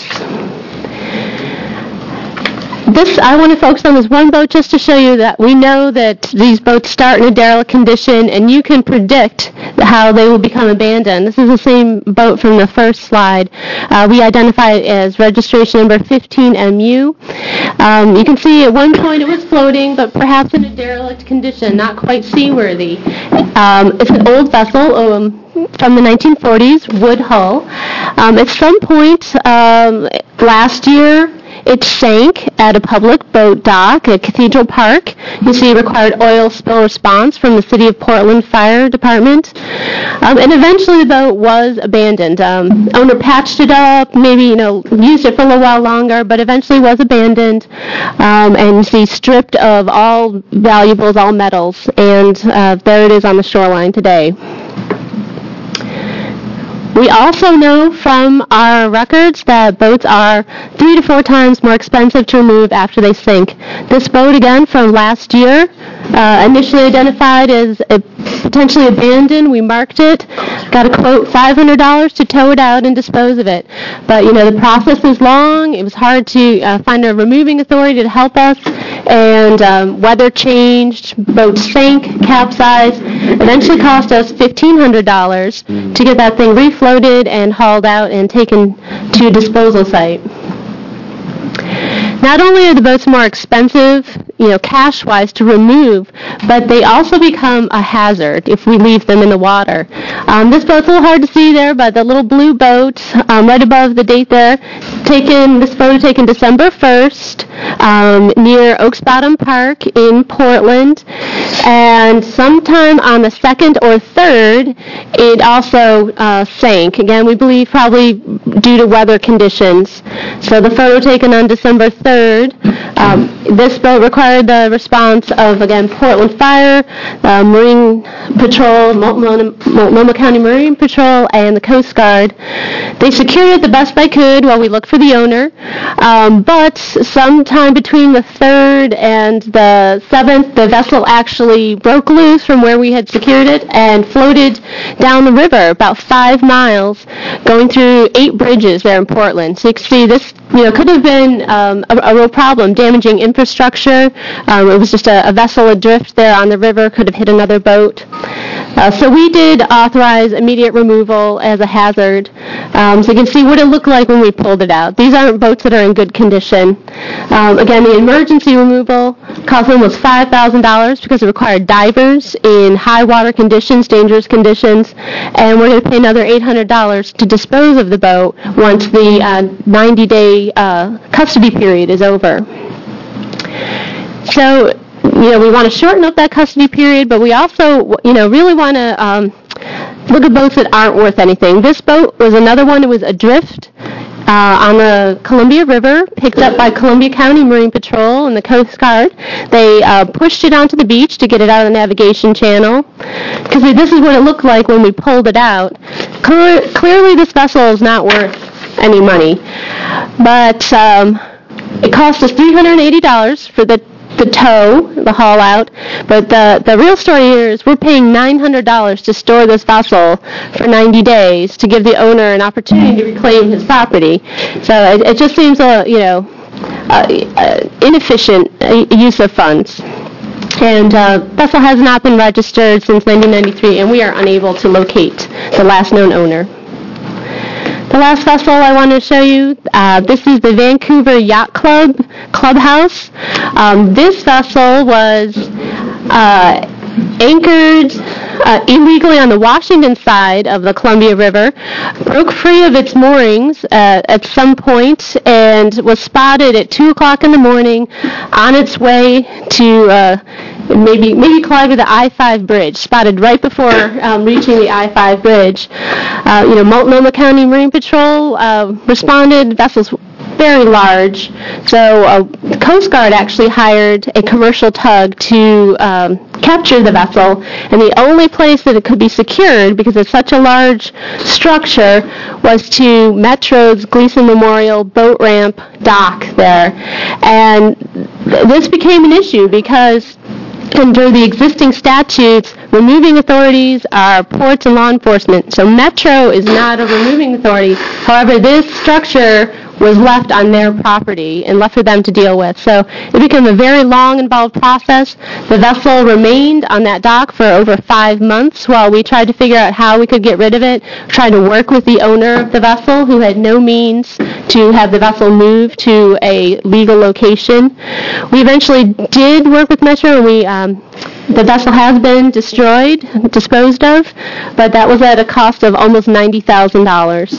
I want to focus on this one boat just to show you that we know that these boats start in a derelict condition and you can predict how they will become abandoned. This is the same boat from the first slide. We identify it as registration number 15MU. You can see at one point it was floating, but perhaps in a derelict condition, not quite seaworthy. It's an old vessel from the 1940s, wood hull. At some point last year, it sank at a public boat dock at Cathedral Park. You see it required oil spill response from the City of Portland Fire Department. And eventually the boat was abandoned. Owner patched it up, maybe, used it for a little while longer, but eventually was abandoned. And you see stripped of all valuables, all metals. And there it is on the shoreline today. We also know from our records that boats are 3 to 4 times more expensive to remove after they sink. This boat, again, from last year, initially identified as potentially abandoned. We marked it, got a quote, $500 to tow it out and dispose of it. But, the process is long. It was hard to find a removing authority to help us. And weather changed, boat sank, capsized. Eventually cost us $1,500 to get that thing refloated and hauled out and taken to a disposal site. Not only are the boats more expensive, cash-wise to remove, but they also become a hazard if we leave them in the water. This boat's a little hard to see there, but the little blue boat right above the date there, this photo taken December 1st near Oaks Bottom Park in Portland, and sometime on the 2nd or 3rd, it also sank. Again, we believe probably due to weather conditions. So the photo taken on December 3rd, this boat required the response of, again, Portland Fire, Marine Patrol, Multnomah County Marine Patrol, and the Coast Guard. They secured it the best they could while we looked for the owner, but sometime between the 3rd and the 7th, the vessel actually broke loose from where we had secured it and floated down the river about 5 miles, going through 8 bridges there in Portland. So you can see this could have been a real problem, damaging infrastructure. It was just a vessel adrift there on the river, could have hit another boat. So we did authorize immediate removal as a hazard. So you can see what it looked like when we pulled it out. These aren't boats that are in good condition. Again, the emergency removal cost almost $5,000 because it required divers in high water conditions, dangerous conditions, and we're going to pay another $800 to dispose of the boat once the 90-day custody period is over. So, we want to shorten up that custody period, but we also, really want to look at boats that aren't worth anything. This boat was another one that was adrift on the Columbia River, picked up by Columbia County Marine Patrol and the Coast Guard. They pushed it onto the beach to get it out of the navigation channel, because this is what it looked like when we pulled it out. Clearly, this vessel is not worth any money, but it cost us $380 for the tow, the haul out, but the real story here is we're paying $900 to store this vessel for 90 days to give the owner an opportunity to reclaim his property. So it just seems inefficient use of funds. And vessel has not been registered since 1993, and we are unable to locate the last known owner. The last vessel I want to show you, this is the Vancouver Yacht Club clubhouse. This vessel was anchored illegally on the Washington side of the Columbia River, broke free of its moorings at some point, and was spotted at 2 o'clock in the morning on its way to maybe collide with the I-5 bridge, spotted right before reaching the I-5 bridge. Multnomah County Marine Patrol responded. Vessel's very large, so the Coast Guard actually hired a commercial tug to capture the vessel, and the only place that it could be secured, because it's such a large structure, was to Metro's Gleason Memorial boat ramp dock there. And this became an issue because under the existing statutes, removing authorities are ports and law enforcement. So Metro is not a removing authority. However, this structure was left on their property and left for them to deal with. So it became a very long, involved process. The vessel remained on that dock for over 5 months while we tried to figure out how we could get rid of it, tried to work with the owner of the vessel who had no means to have the vessel moved to a legal location. We eventually did work with Metro, and the vessel has been disposed of, but that was at a cost of almost $90,000.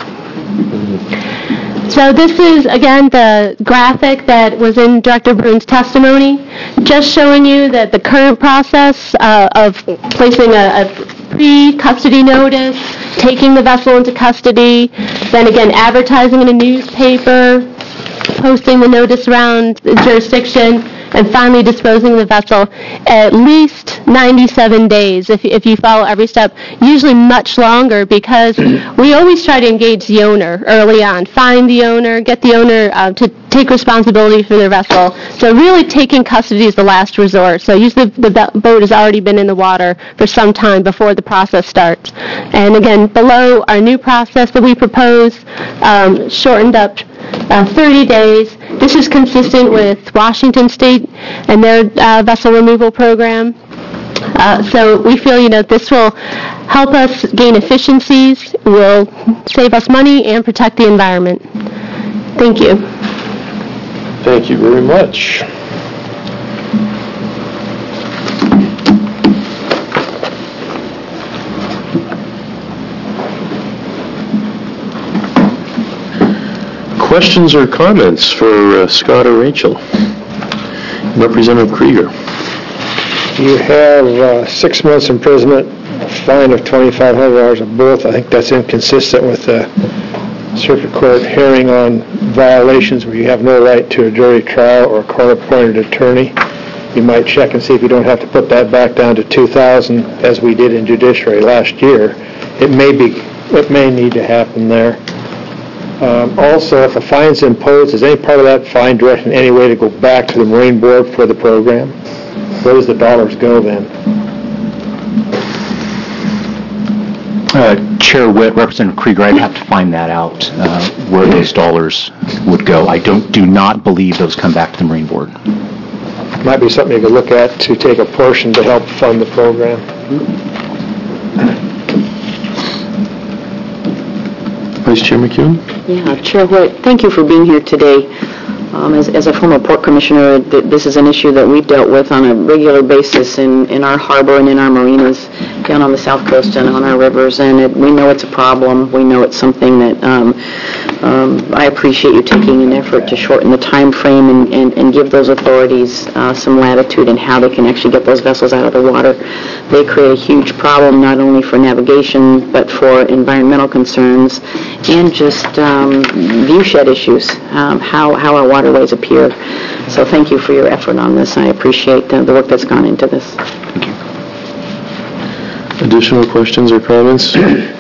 So this is, again, the graphic that was in Director Bruin's testimony, just showing you that the current process of placing a pre-custody notice, taking the vessel into custody, then again advertising in a newspaper, posting the notice around the jurisdiction, and finally disposing of the vessel, at least 97 days if you follow every step, usually much longer, because we always try to engage the owner early on, find the owner, get the owner to take responsibility for their vessel. So really taking custody is the last resort. So usually the boat has already been in the water for some time before the process starts. And again, below our new process that we propose, shortened up 30 days. This is consistent with Washington State and their vessel removal program. So we feel, this will help us gain efficiencies, will save us money, and protect the environment. Thank you. Thank you very much. Questions or comments for Scott or Rachel? Representative Krieger. You have 6 months imprisonment, a fine of $2,500 of both. I think that's inconsistent with the circuit court hearing on violations where you have no right to a jury trial or a court-appointed attorney. You might check and see if you don't have to put that back down to $2,000 as we did in judiciary last year. It may need to happen there. Also, if a fine's imposed, is any part of that fine directed in any way to go back to the Marine Board for the program? Where does the dollars go then? Chair Witt, Representative Krieger, I'd have to find that out, where those dollars would go. I do not believe those come back to the Marine Board. Might be something you could look at to take a portion to help fund the program. Vice Chair McEwen? Yeah, Chair White, thank you for being here today. As a former port commissioner, this is an issue that we've dealt with on a regular basis in our harbor and in our marinas down on the south coast and on our rivers, and we know it's a problem. We know it's something that I appreciate you taking an effort to shorten the time frame and give those authorities some latitude in how they can actually get those vessels out of the water. They create a huge problem not only for navigation but for environmental concerns and just viewshed issues, how our waterways appear. So thank you for your effort on this. I appreciate the work that's gone into this. Thank you. Additional questions or comments?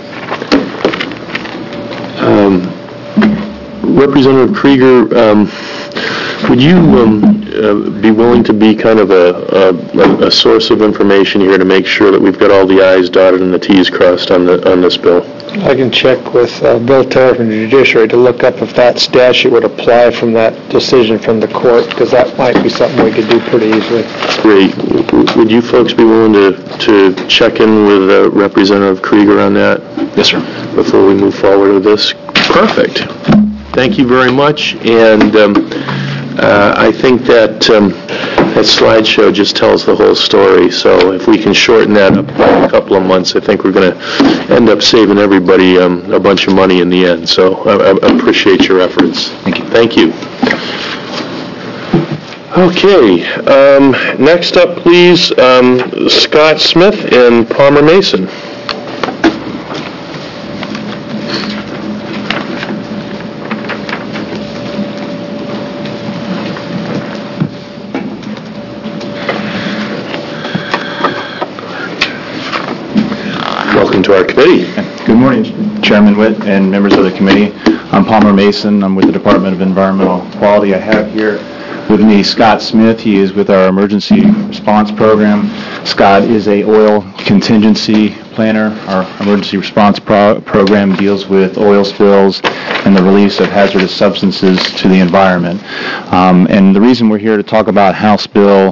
Representative Krieger, would you be willing to be kind of a source of information here to make sure that we've got all the I's dotted and the T's crossed on this bill? I can check with Bill Taylor from the Judiciary to look up if that statute would apply from that decision from the court, because that might be something we could do pretty easily. Great. Would you folks be willing to check in with Representative Krieger on that? Yes, sir. Before we move forward with this? Perfect. Thank you very much. And I think that slideshow just tells the whole story. So if we can shorten that up by a couple of months, I think we're going to end up saving everybody a bunch of money in the end. So I appreciate your efforts. Thank you. Thank you. Okay. Next up, please, Scott Smith and Palmer Mason. Welcome to our committee. Good morning, Chairman Witt and members of the committee. I'm Palmer Mason. I'm with the Department of Environmental Quality. I have here with me Scott Smith. He is with our Emergency Response Program. Scott is a oil contingency planner. Our emergency response program deals with oil spills and the release of hazardous substances to the environment. And the reason we're here to talk about House Bill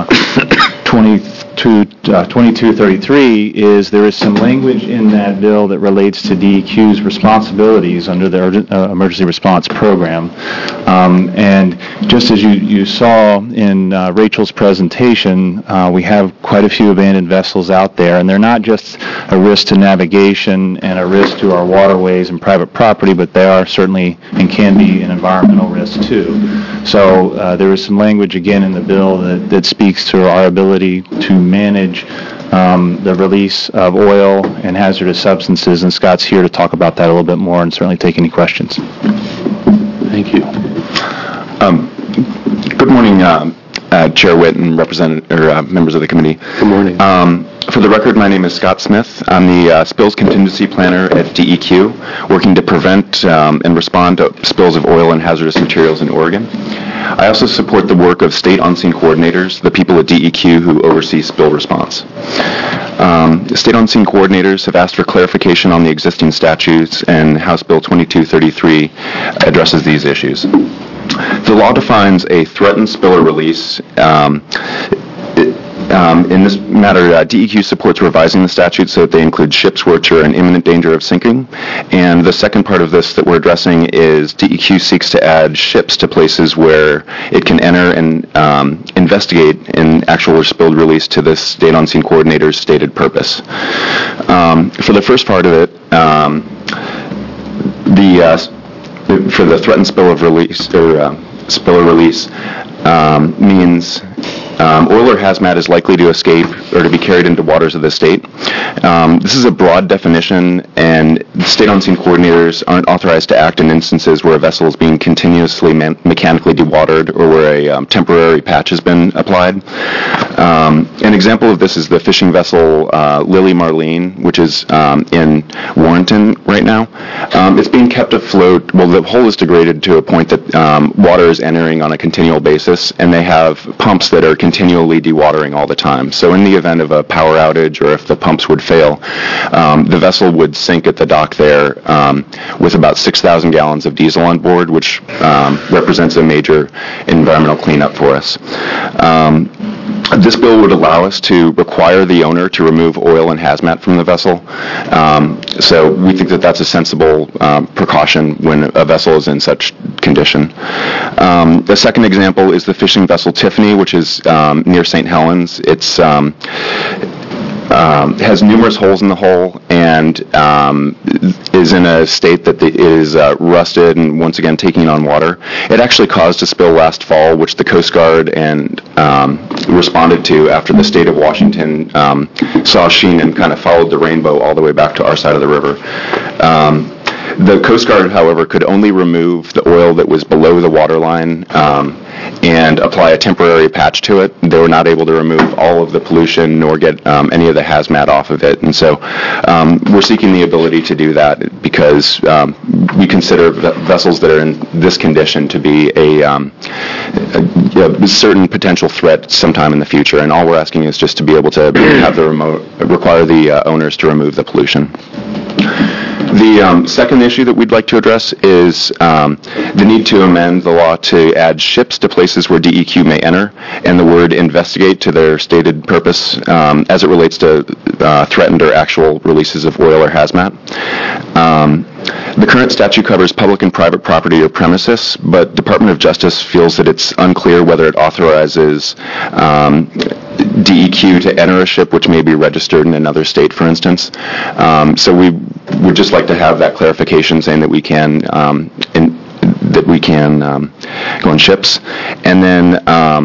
2233 is there is some language in that bill that relates to DEQ's responsibilities under the Emergency Response Program. And just as you saw in Rachel's presentation, we have quite a few abandoned vessels out there, and they're not just a risk to navigation and a risk to our waterways and private property, but they are certainly and can be an environmental risk too. So there is some language again in the bill that speaks to our ability to manage the release of oil and hazardous substances, and Scott's here to talk about that a little bit more and certainly take any questions. Thank you. Good morning, Chair Witt and members of the committee. Good morning. For the record, my name is Scott Smith. I'm the Spills Contingency Planner at DEQ, working to prevent and respond to spills of oil and hazardous materials in Oregon. I also support the work of state on-scene coordinators, the people at DEQ who oversee spill response. State on-scene coordinators have asked for clarification on the existing statutes, and House Bill 2233 addresses these issues. The law defines a threatened spill or release. In this matter, DEQ supports revising the statute so that they include ships which are in imminent danger of sinking. And the second part of this that we're addressing is DEQ seeks to add ships to places where it can enter and investigate an actual or spilled release to this state on-scene coordinator's stated purpose. For the first part of it, for the threatened spill of release or spill or release means oil or hazmat is likely to escape or to be carried into waters of the state. This is a broad definition, and state on-scene coordinators aren't authorized to act in instances where a vessel is being continuously mechanically dewatered or where a temporary patch has been applied. An example of this is the fishing vessel Lily Marlene, which is in Warrenton right now. It's being kept afloat. Well, the hull is degraded to a point that water is entering on a continual basis, and they have pumps pumps that are continually dewatering all the time. So in the event of a power outage or if the pumps would fail, the vessel would sink at the dock there with about 6,000 gallons of diesel on board, which represents a major environmental cleanup for us. This bill would allow us to require the owner to remove oil and hazmat from the vessel. So we think that that's a sensible precaution when a vessel is in such condition. The second example is the fishing vessel Tiffany, which is near St. Helens. It's has numerous holes in the hull and is in a state that is rusted and once again taking on water. It actually caused a spill last fall, which the Coast Guard and responded to after the state of Washington saw sheen and kind of followed the rainbow all the way back to our side of the river. The Coast Guard, however, could only remove the oil that was below the waterline and apply a temporary patch to it. They were not able to remove all of the pollution nor get any of the hazmat off of it. And so we're seeking the ability to do that because we consider vessels that are in this condition to be a certain potential threat sometime in the future. And all we're asking is just to be able to have require the owners to remove the pollution. The second issue that we'd like to address is the need to amend the law to add ships to places where DEQ may enter, and the word investigate to their stated purpose as it relates to threatened or actual releases of oil or hazmat. The current statute covers public and private property or premises, but Department of Justice feels that it's unclear whether it authorizes DEQ to enter a ship which may be registered in another state, for instance. So we would just like to have that clarification saying that we can go on ships. And then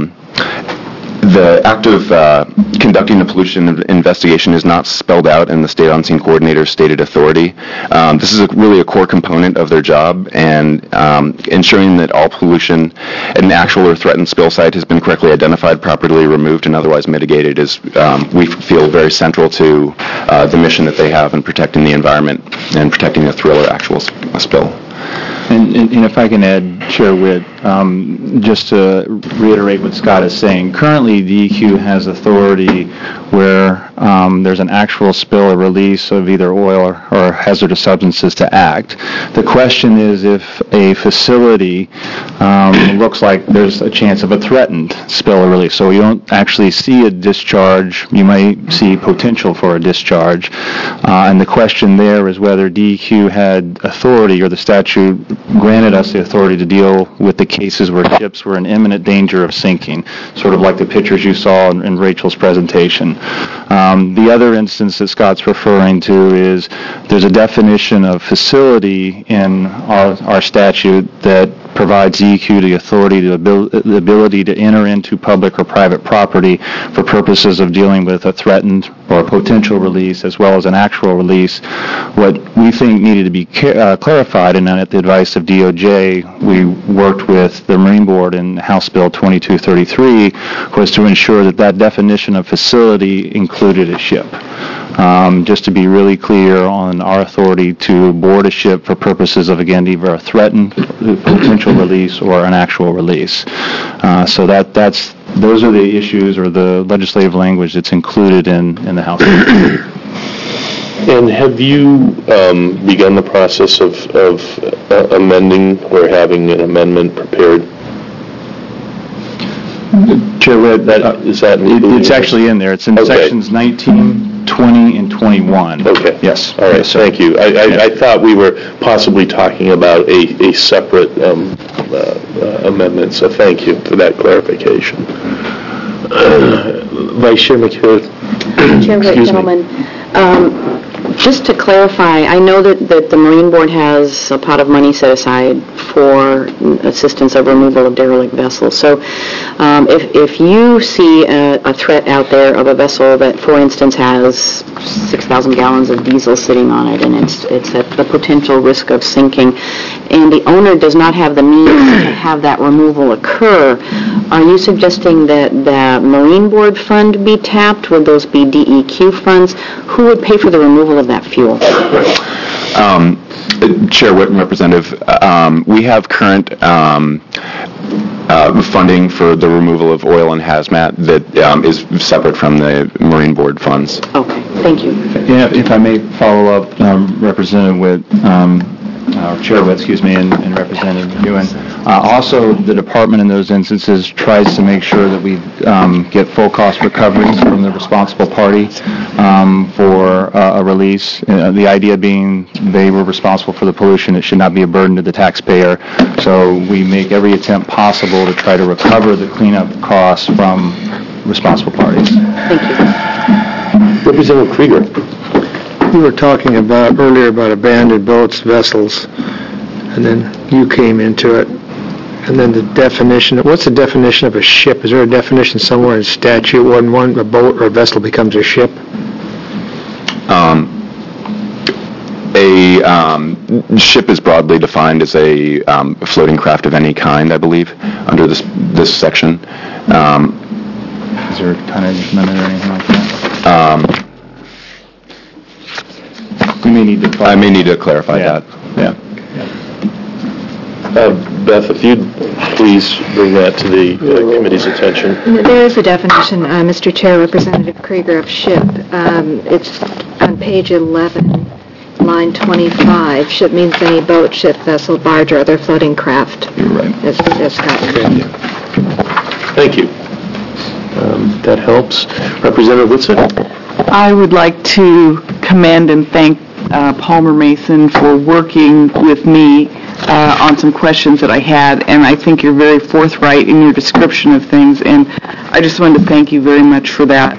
the act of conducting the pollution investigation is not spelled out in the State On-Scene Coordinator's stated authority. This is really a core component of their job, and ensuring that all pollution at an actual or threatened spill site has been correctly identified, properly removed, and otherwise mitigated is, we feel, very central to the mission that they have in protecting the environment and protecting a thrill or actual spill. And if I can add, Chair Witt, just to reiterate what Scott is saying, currently DEQ has authority where there's an actual spill or release of either oil or hazardous substances to act. The question is if a facility looks like there's a chance of a threatened spill or release. So you don't actually see a discharge, you might see potential for a discharge. And the question there is whether DEQ had authority, or the statute granted us the authority to deal with the cases where ships were in imminent danger of sinking, sort of like the pictures you saw in Rachel's presentation. The other instance that Scott's referring to is there's a definition of facility in our statute that provides DEQ the authority, the ability to enter into public or private property for purposes of dealing with a threatened or a potential release as well as an actual release. What we think needed to be clarified, and at the advice of DOJ, we worked with the Marine Board in House Bill 2233, was to ensure that that definition of facility included a ship. Just to be really clear on our authority to board a ship for purposes of, again, either a threatened potential release or an actual release. So those are the issues or the legislative language that's included in the House. And have you begun the process of amending or having an amendment prepared? Chair Witt, it's actually in there. It's in sections 19, 20, and 21. Okay. Yes. All right. Yes, thank you. I thought we were possibly talking about a separate amendment, so thank you for that clarification. Vice Chair McHugh. Chair Witt, gentlemen, just to clarify, I know that the Marine Board has a pot of money set aside for assistance of removal of derelict vessels. So if you see a threat out there of a vessel that, for instance, has 6,000 gallons of diesel sitting on it and it's at the potential risk of sinking, and the owner does not have the means to have that removal occur, are you suggesting that the Marine Board fund be tapped? Would those be DEQ funds? Who would pay for the removal of that fuel? Chair Witt and Representative, we have current funding for the removal of oil and hazmat that is separate from the Marine Board funds. Okay, thank you. Yeah, if I may follow up, Representative Witt, Chair Witt, excuse me, and Representative Ewan. Also, the department in those instances tries to make sure that we get full cost recoveries from the responsible party for a release. The idea being they were responsible for the pollution. It should not be a burden to the taxpayer. So we make every attempt possible to try to recover the cleanup costs from responsible parties. Thank you. Representative Krieger. We were talking about earlier about abandoned boats, vessels, and then you came into it. And then the definition, what's the definition of a ship? Is there a definition somewhere in statute when a boat or a vessel becomes a ship? A ship is broadly defined as a floating craft of any kind, I believe, under this section. Is there a tonnage limit or anything like that? We may need to. I may need to clarify that. Yeah. Beth, if you'd please bring that to the committee's attention. There is a definition, Mr. Chair, Representative Krieger, of ship. It's on page 11, line 25. Ship means any boat, ship, vessel, barge, or other floating craft. You're right. As Scott said. Thank you. That helps. Representative Whitson? I would like to commend and thank Palmer Mason for working with me on some questions that I had, and I think you're very forthright in your description of things, and I just wanted to thank you very much for that.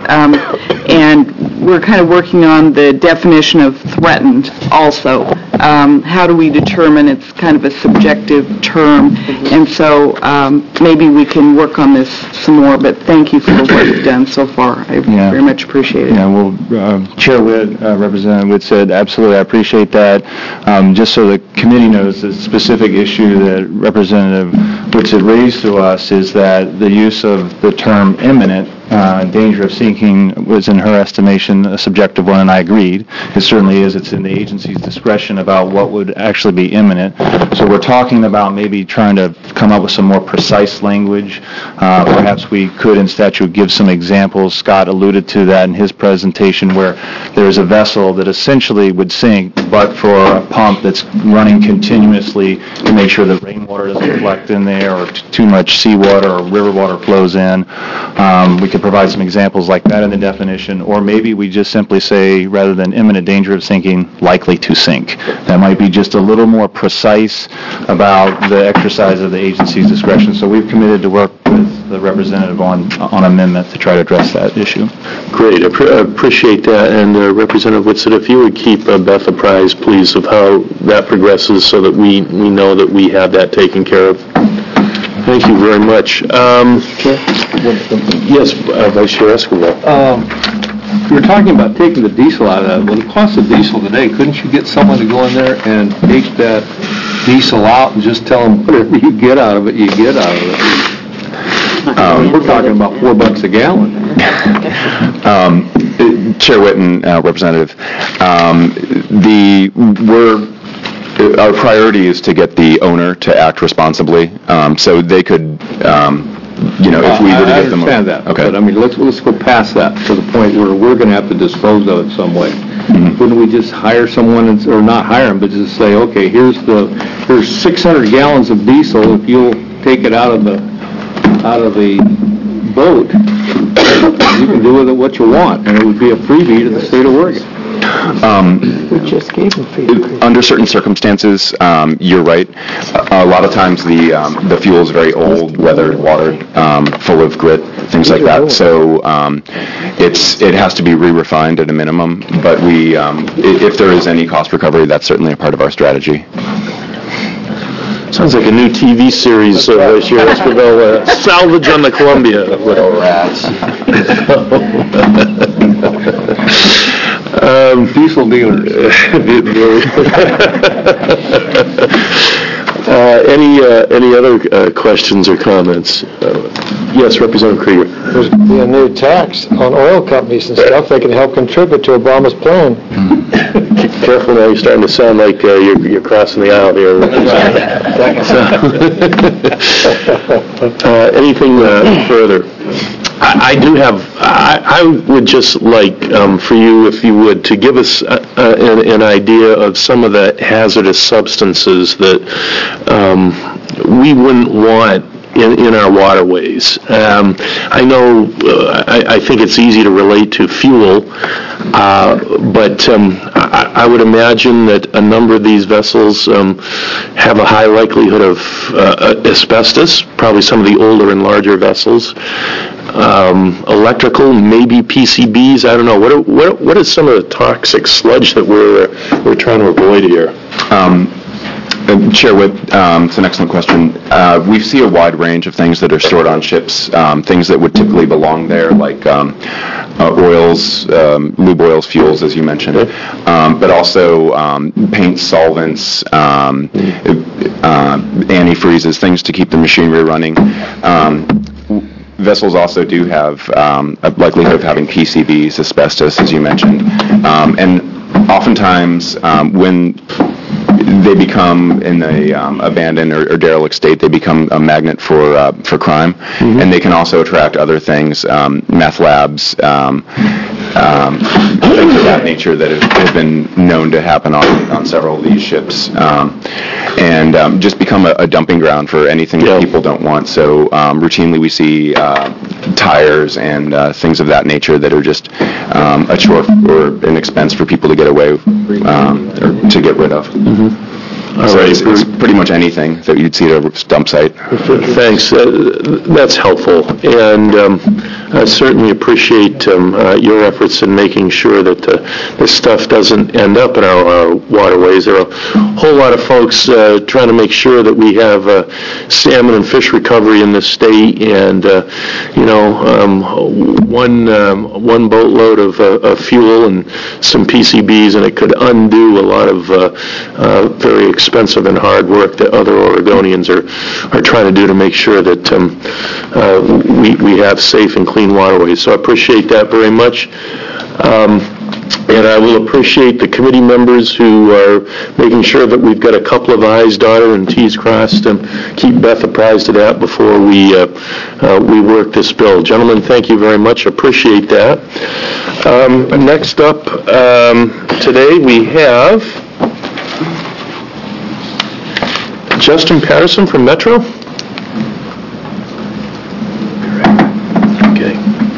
And we're kind of working on the definition of threatened also. How do we determine it's kind of a subjective term, and so maybe we can work on this some more, but thank you for what you've done so far. I very much appreciate it. Yeah, well, Chair Witt, Representative Witt said, absolutely, I appreciate that. Just so the committee knows, the specific issue that Representative Witt had raised to us is that the use of the term imminent, danger of sinking, was in her estimation a subjective one, and I agreed. It certainly is. It's in the agency's discretion about what would actually be imminent. So we're talking about maybe trying to come up with some more precise language. Perhaps we could in statute give some examples. Scott alluded to that in his presentation, where there's a vessel that essentially would sink, but for a pump that's running continuously to make sure that rainwater doesn't collect in there or too much seawater or river water flows in. We could provide some examples like that in the definition, or maybe we just simply say, rather than imminent danger of sinking, likely to sink. That might be just a little more precise about the exercise of the agency's discretion. So we've committed to work with the representative on amendment to try to address that issue. Great. I appreciate that. And Representative Whitson, if you would keep Beth apprised, please, of how that progresses so that we know that we have that taken care of. Thank you very much. Yes, Vice Chair Escobar. You were talking about taking the diesel out of that. Well, the cost of diesel today, couldn't you get someone to go in there and take that diesel out and just tell them whatever you get out of it, you get out of it? We're talking about $4 a gallon. Chair Whitten, Representative, our priority is to get the owner to act responsibly, so they could, if we were to get them... I understand that, okay. But I mean, let's go past that to the point where we're going to have to dispose of it some way. Mm-hmm. Wouldn't we just hire someone, or not hire them, but just say, okay, here's 600 gallons of diesel, if you'll take it out of the boat, you can do with it what you want, and it would be a freebie to the state of Oregon. We just gave them free. Under certain circumstances, you're right. A lot of times the fuel is very old, weathered, watered, full of grit, things like that. So it has to be re-refined at a minimum. But if there is any cost recovery, that's certainly a part of our strategy. Sounds like a new TV series, Vice Chair Escobar, Salvage on the Columbia. Little rats. Diesel dealers. Any other questions or comments? Yes, Representative Krieger. There's going to be a new tax on oil companies and stuff. They can help contribute to Obama's plan. Careful now, you're starting to sound like you're crossing the aisle here. Anything further? I would just like for you, if you would, to give us an idea of some of the hazardous substances that we wouldn't want in our waterways. I know, I think it's easy to relate to fuel, but I would imagine that a number of these vessels have a high likelihood of asbestos, probably some of the older and larger vessels. Electrical, maybe PCBs, I don't know. What is some of the toxic sludge that we're trying to avoid here? Chair Witt, it's an excellent question. We see a wide range of things that are stored on ships, things that would typically belong there, like oils, lube oils, fuels, as you mentioned, but also paint, solvents, antifreezes, things to keep the machinery running. Vessels also do have a likelihood of having PCBs, asbestos, as you mentioned, and oftentimes when they become in the abandoned or derelict state, they become a magnet for crime, and they can also attract other things, meth labs, things of that nature that have been known to happen on several of these ships, and just become a dumping ground for anything that people don't want. So routinely we see tires and things of that nature that are just a chore or an expense for people to get away or to get rid of. So it's pretty much anything that you'd see at a dump site. Thanks. That's helpful. And I certainly appreciate your efforts in making sure that this stuff doesn't end up in our waterways. There are a whole lot of folks trying to make sure that we have salmon and fish recovery in this state. And, one boatload of fuel and some PCBs, and it could undo a lot of very expensive and hard work that other Oregonians are trying to do to make sure that we have safe and clean waterways. So I appreciate that very much. And I will appreciate the committee members who are making sure that we've got a couple of I's dotted and T's crossed, and keep Beth apprised of that before we work this bill. Gentlemen, thank you very much. Appreciate that. Next up today we have Justin Patterson from Metro. Okay.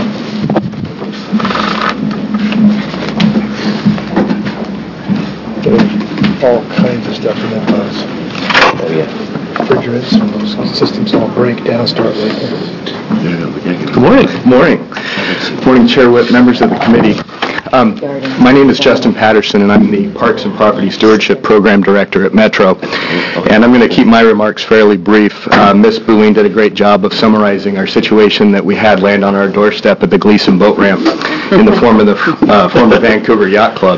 All kinds of stuff in that bus. Oh yeah. Refrigerants and those systems all break down, start leaking. Good morning. Good morning, Chair Witt, members of the committee. My name is Justin Patterson, and I'm the Parks and Property Stewardship Program Director at Metro. And I'm going to keep my remarks fairly brief. Ms. Boone did a great job of summarizing our situation that we had land on our doorstep at the Gleason Boat Ramp in the form of the former Vancouver Yacht Club.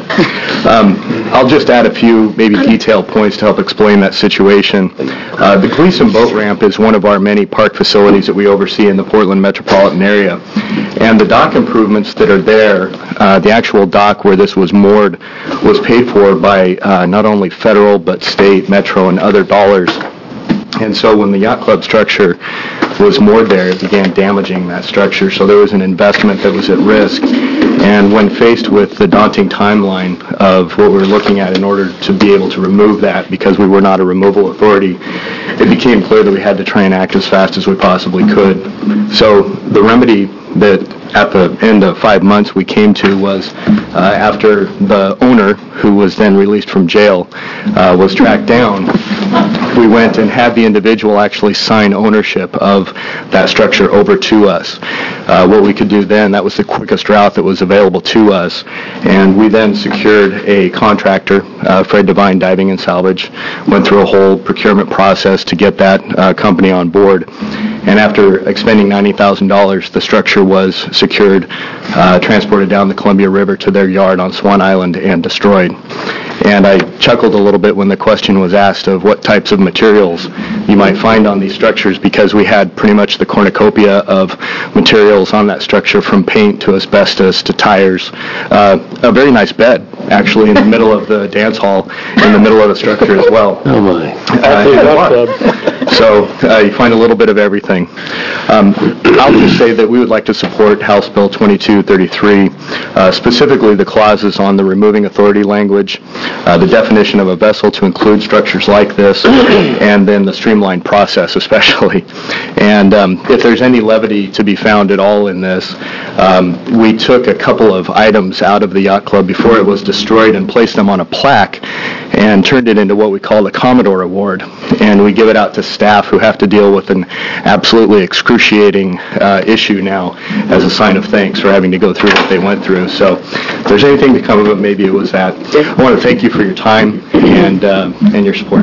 I'll just add a few maybe detailed points to help explain that situation. The Gleason Boat Ramp is one of our many park facilities that we oversee in the Portland metropolitan area. And the dock improvements that are there, the actual dock where this was moored, was paid for by not only federal but state, metro, and other dollars. And so when the yacht club structure was moored there, it began damaging that structure. So there was an investment that was at risk. And when faced with the daunting timeline of what we were looking at in order to be able to remove that, because we were not a removal authority, it became clear that we had to try and act as fast as we possibly could. So the remedy that at the end of 5 months we came to was after the owner, who was then released from jail, was tracked down, we went and had the individual actually sign ownership of that structure over to us. What we could do then, that was the quickest route that was available to us, and we then secured a contractor, Fred Devine Diving and Salvage, went through a whole procurement process to get that company on board. And after expending $90,000, the structure was secured, transported down the Columbia River to their yard on Swan Island and destroyed. And I chuckled a little bit when the question was asked of what types of materials you might find on these structures, because we had pretty much the cornucopia of materials on that structure, from paint to asbestos to tires, a very nice bed actually in the middle of the dance hall, in the middle of the structure as well. Oh, my. So you find a little bit of everything. I'll just say that we would like to support House Bill 2233, specifically the clauses on the removing authority language, the definition of a vessel to include structures like this, and then the streamlined process especially. And if there's any levity to be found at all in this, we took a couple of items out of the yacht club before it was destroyed and placed them on a plaque and turned it into what we call the Commodore Award. And we give it out to staff who have to deal with an absolutely excruciating issue now as a sign of thanks for having to go through what they went through. So if there's anything to come of it, maybe it was that. I want to thank you for your time and your support.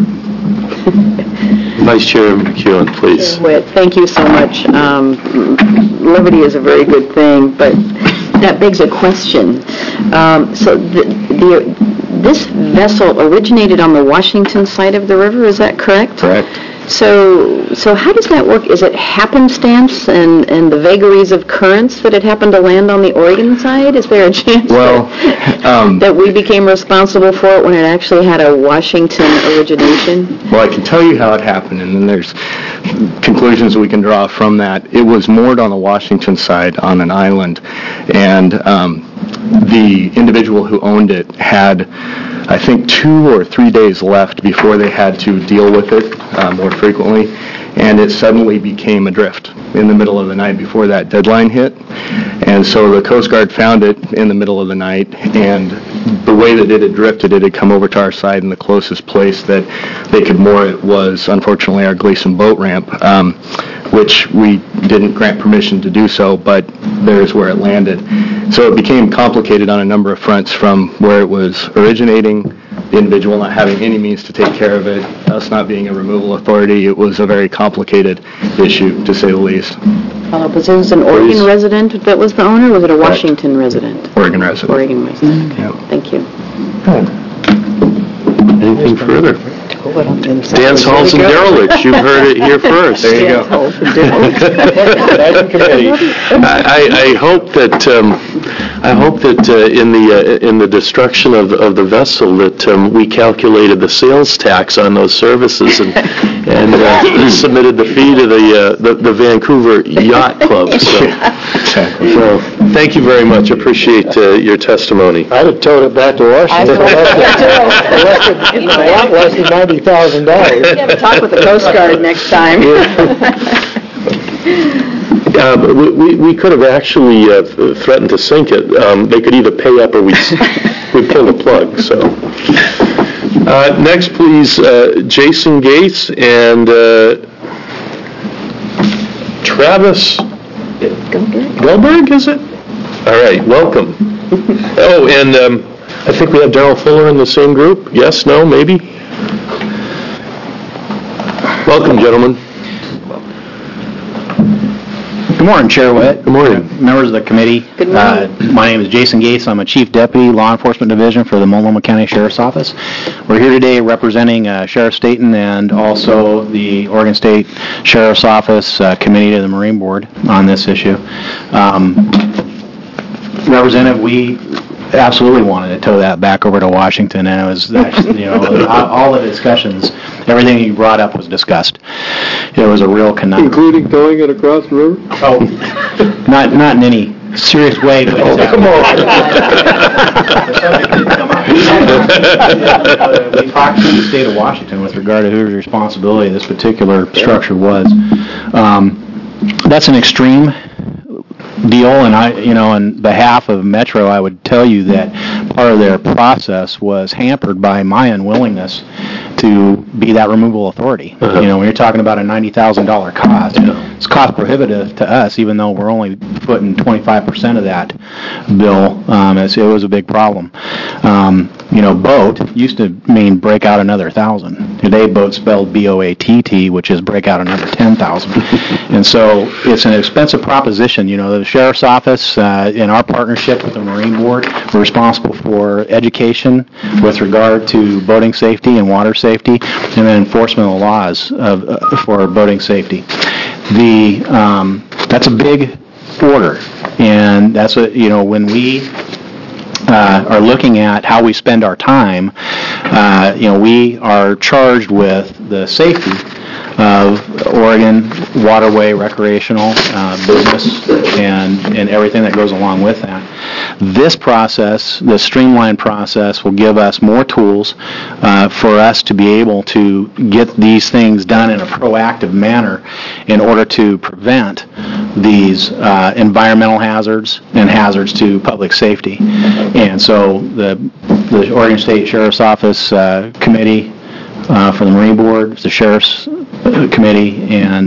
Vice Chair McEwen, please. Thank you so much. Levity is a very good thing, but that begs a question. So this vessel originated on the Washington side of the river, is that correct? Correct. So how does that work? Is it happenstance and the vagaries of currents that it happened to land on the Oregon side? Is there a chance that we became responsible for it when it actually had a Washington origination? Well, I can tell you how it happened, and then there's conclusions we can draw from that. It was moored on the Washington side on an island, and the individual who owned it had, I think, 2 or 3 days left before they had to deal with it more frequently, and it suddenly became adrift in the middle of the night before that deadline hit. And so the Coast Guard found it in the middle of the night, and the way that it had drifted, it had come over to our side, and the closest place that they could moor it was, unfortunately, our Gleason boat ramp, which we didn't grant permission to do so, but there's where it landed. So it became complicated on a number of fronts, from where it was originating, the individual not having any means to take care of it, us not being a removal authority. It was a very complicated issue, to say the least. Was it an Oregon resident that was the owner, or was it a Washington resident? Oregon resident. Oregon resident, okay. Thank you. Anything further? Dance halls and derelicts, you heard it here first. There you go. I hope that in the destruction of the vessel that we calculated the sales tax on those services and submitted the fee to the Vancouver Yacht Club. So thank you very much. Appreciate your testimony. I'd have towed it back to Washington. Less than $90,000. You have to talk with the Coast Guard next time. We could have actually threatened to sink it. They could either pay up or we'd pull the plug. So next, please, Jason Gates and Travis Goldberg, is it? All right, welcome. Oh, and I think we have Darrell Fuller in the same group. Yes, no, maybe? Welcome, gentlemen. Good morning, Chair Witt. Good morning. Members of the committee. Good morning. My name is Jason Gates. I'm a Chief Deputy, Law Enforcement Division for the Multnomah County Sheriff's Office. We're here today representing Sheriff Staten and also the Oregon State Sheriff's Office Committee to the Marine Board on this issue. Representative, we absolutely wanted to tow that back over to Washington, and it was, all the discussions, everything you brought up was discussed. It was a real conundrum. Including towing it across the river? Oh, not in any serious way. But come on. We talked to the state of Washington with regard to whose responsibility this particular structure was. That's an extreme deal, and on behalf of Metro, I would tell you that part of their process was hampered by my unwillingness to be that removal authority. When you're talking about a $90,000 cost, it's cost prohibitive to us, even though we're only footing 25% of that bill. It was a big problem. Boat used to mean break out another 1,000. Today, boat spelled B-O-A-T-T, which is break out another 10,000. And so it's an expensive proposition. The Sheriff's Office, in our partnership with the Marine Board, we're responsible for education with regard to boating safety and water safety, and then enforcement of the laws for boating safety. That's a big order, and that's when we are looking at how we spend our time, we are charged with the safety of Oregon waterway, recreational, business, and everything that goes along with that. This process, the streamlined process, will give us more tools for us to be able to get these things done in a proactive manner in order to prevent these environmental hazards and hazards to public safety. And so the Oregon State Sheriff's Office Committee for the Marine Board, the Sheriff's Committee, and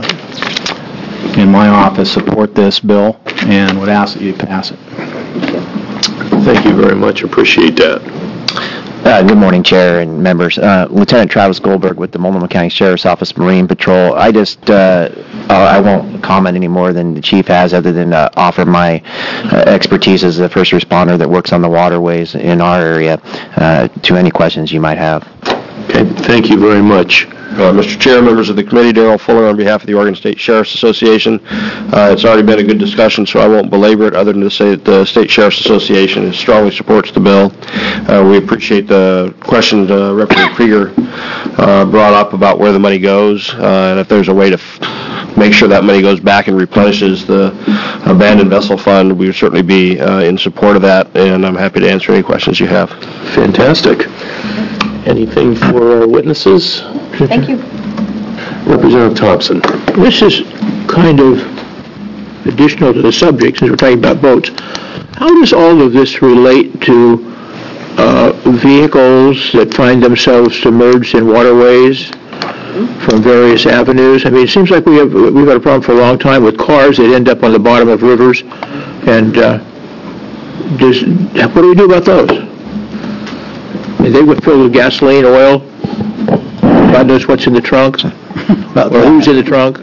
my office support this bill and would ask that you pass it. Thank you very much. Appreciate that. Good morning, Chair and members. Lieutenant Travis Goldberg with the Multnomah County Sheriff's Office Marine Patrol. I won't comment any more than the Chief has, other than offer my expertise as a first responder that works on the waterways in our area to any questions you might have. Okay, thank you very much. Mr. Chair, members of the committee, Darrell Fuller on behalf of the Oregon State Sheriff's Association. It's already been a good discussion, so I won't belabor it, other than to say that the State Sheriff's Association strongly supports the bill. We appreciate the questions Representative Krieger brought up about where the money goes, and if there's a way to make sure that money goes back and replenishes the abandoned vessel fund, we would certainly be in support of that, and I'm happy to answer any questions you have. Fantastic. Anything for our witnesses? Thank you. Representative Thompson. This is kind of additional to the subject, since we're talking about boats. How does all of this relate to vehicles that find themselves submerged in waterways from various avenues? I mean, it seems like we've had a problem for a long time with cars that end up on the bottom of rivers. And what do we do about those? I mean, they would fill with gasoline, oil. God knows what's in the trunk. Or who's in the trunk.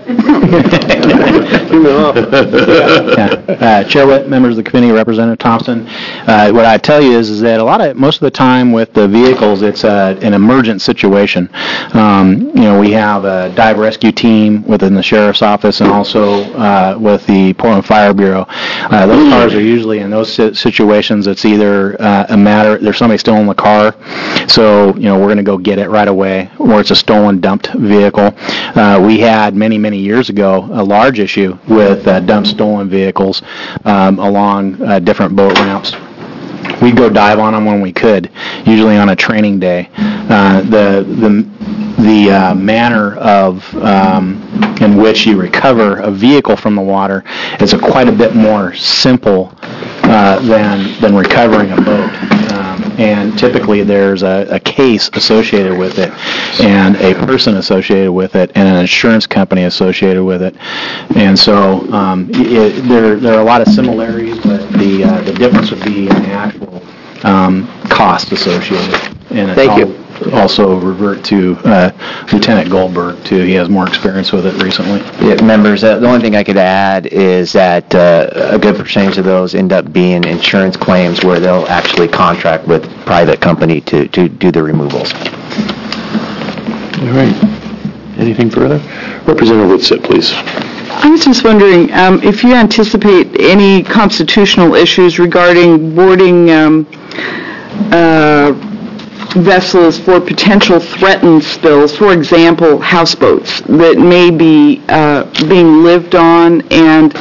Chair Witt, members of the committee, Representative Thompson, what I tell you is that most of the time with the vehicles, it's an emergent situation. We have a dive rescue team within the sheriff's office and also with the Portland Fire Bureau. Those cars are usually in those situations. It's either there's somebody still in the car, so we're going to go get it right away, or it's a stolen, dumped vehicle. We had many years ago a large issue with dumped stolen vehicles along different boat ramps. We'd go dive on them when we could, usually on a training day. The manner of in which you recover a vehicle from the water is quite a bit more simple than recovering a boat. And typically there's a case associated with it, and a person associated with it, and an insurance company associated with it. And so there are a lot of similarities, but the difference would be in the actual cost associated. And Thank you. Also revert to Lieutenant Goldberg, too. He has more experience with it recently. Yeah, members, the only thing I could add is that a good percentage of those end up being insurance claims where they'll actually contract with a private company to do the removals. All right. Anything further? Representative Whitsitt, please. I was just wondering if you anticipate any constitutional issues regarding boarding vessels for potential threatened spills, for example, houseboats that may be being lived on and,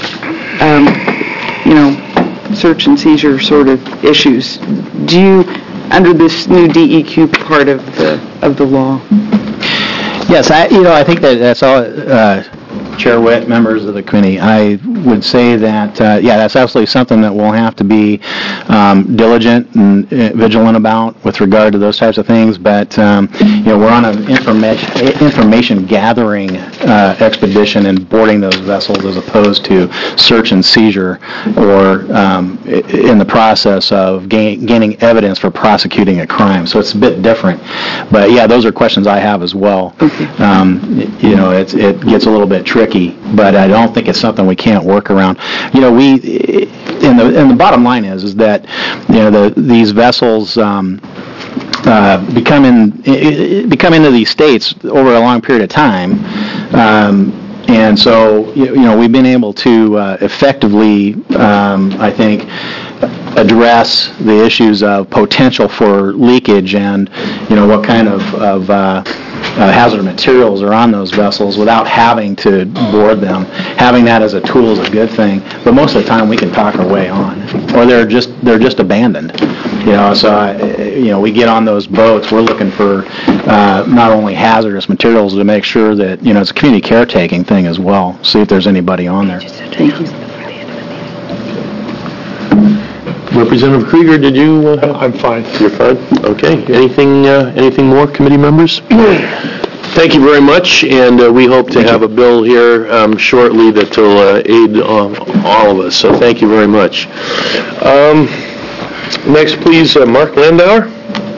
search and seizure sort of issues. Do you, under this new DEQ part of the law? Yes, I think that's all. Chair Witt, members of the committee, I would say that, that's absolutely something that we'll have to be diligent and vigilant about with regard to those types of things. But, we're on an information gathering expedition in boarding those vessels as opposed to search and seizure or in the process of gaining evidence for prosecuting a crime. So it's a bit different. But, those are questions I have as well. It gets a little bit tricky, but I don't think it's something we can't work around. And the bottom line is that these vessels become into these states over a long period of time, and so we've been able to effectively, I think, address the issues of potential for leakage and, what kind of hazardous materials are on those vessels without having to board them. Having that as a tool is a good thing, but most of the time we can talk our way on, or they're just abandoned. So we get on those boats. We're looking for not only hazardous materials to make sure that it's a community caretaking thing as well. See if there's anybody on there. Thank you. Representative Krieger, did you? I'm fine. You're fine? Okay. Anything more, committee members? Thank you very much, and we hope to have a bill here shortly that will aid all of us. So thank you very much. Next, please, Mark Landauer.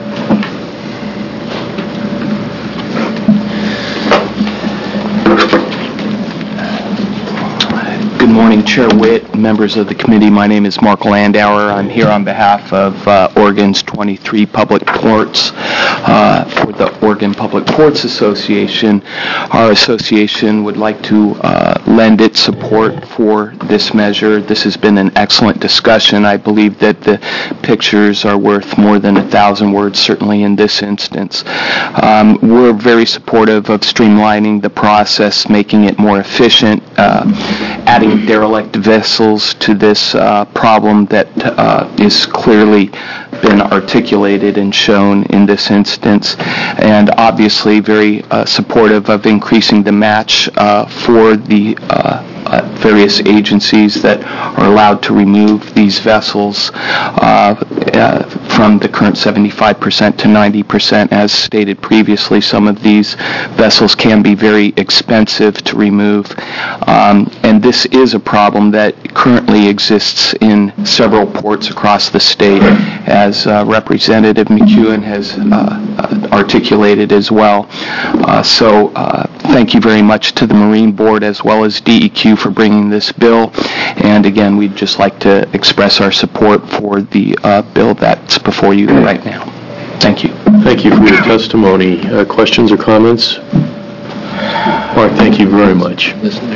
Good morning, Chair Witt, members of the committee. My name is Mark Landauer. I'm here on behalf of Oregon's 23 public ports for the Oregon Public Ports Association. Our association would like to lend its support for this measure. This has been an excellent discussion. I believe that the pictures are worth more than 1,000 words, certainly in this instance. We're very supportive of streamlining the process, making it more efficient, adding derelict vessels to this problem that is clearly been articulated and shown in this instance, and obviously very supportive of increasing the match for the various agencies that are allowed to remove these vessels from the current 75% to 90%. As stated previously, some of these vessels can be very expensive to remove, and this is a problem that currently exists in several ports across the state, as Representative McEwen has articulated as well. So thank you very much to the Marine Board as well as DEQ for bringing this bill, and again, we'd just like to express our support for the bill that's before you right now. Thank you. Thank you for your testimony. Questions or comments? Mark, thank you very much.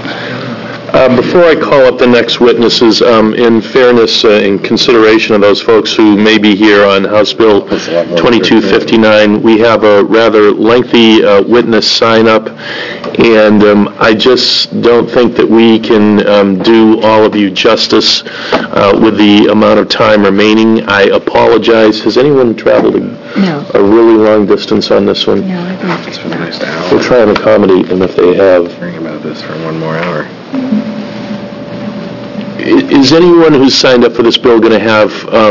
Before I call up the next witnesses, in fairness, in consideration of those folks who may be here on House Bill 2259, we have a rather lengthy witness sign-up, and I just don't think that we can do all of you justice with the amount of time remaining. I apologize. Has anyone traveled a really long distance on this one? No, I think it's for the next hour. We'll try and accommodate them if they have. Hearing about this for one more hour. Is anyone who's signed up for this bill going to have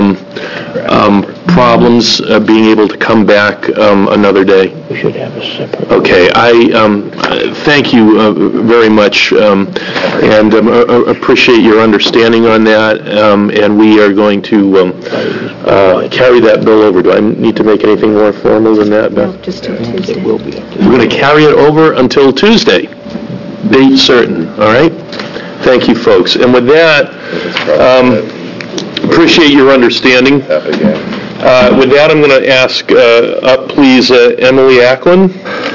problems being able to come back another day? We should have a separate. Okay, I thank you very much and appreciate your understanding on that, and we are going to carry that bill over. Do I need to make anything more formal than that, Beth? No, just till Tuesday. We're going to carry it over until Tuesday, date certain, all right? Thank you, folks. And with that, appreciate your understanding. With that, I'm going to ask up, please, Emily Acklin.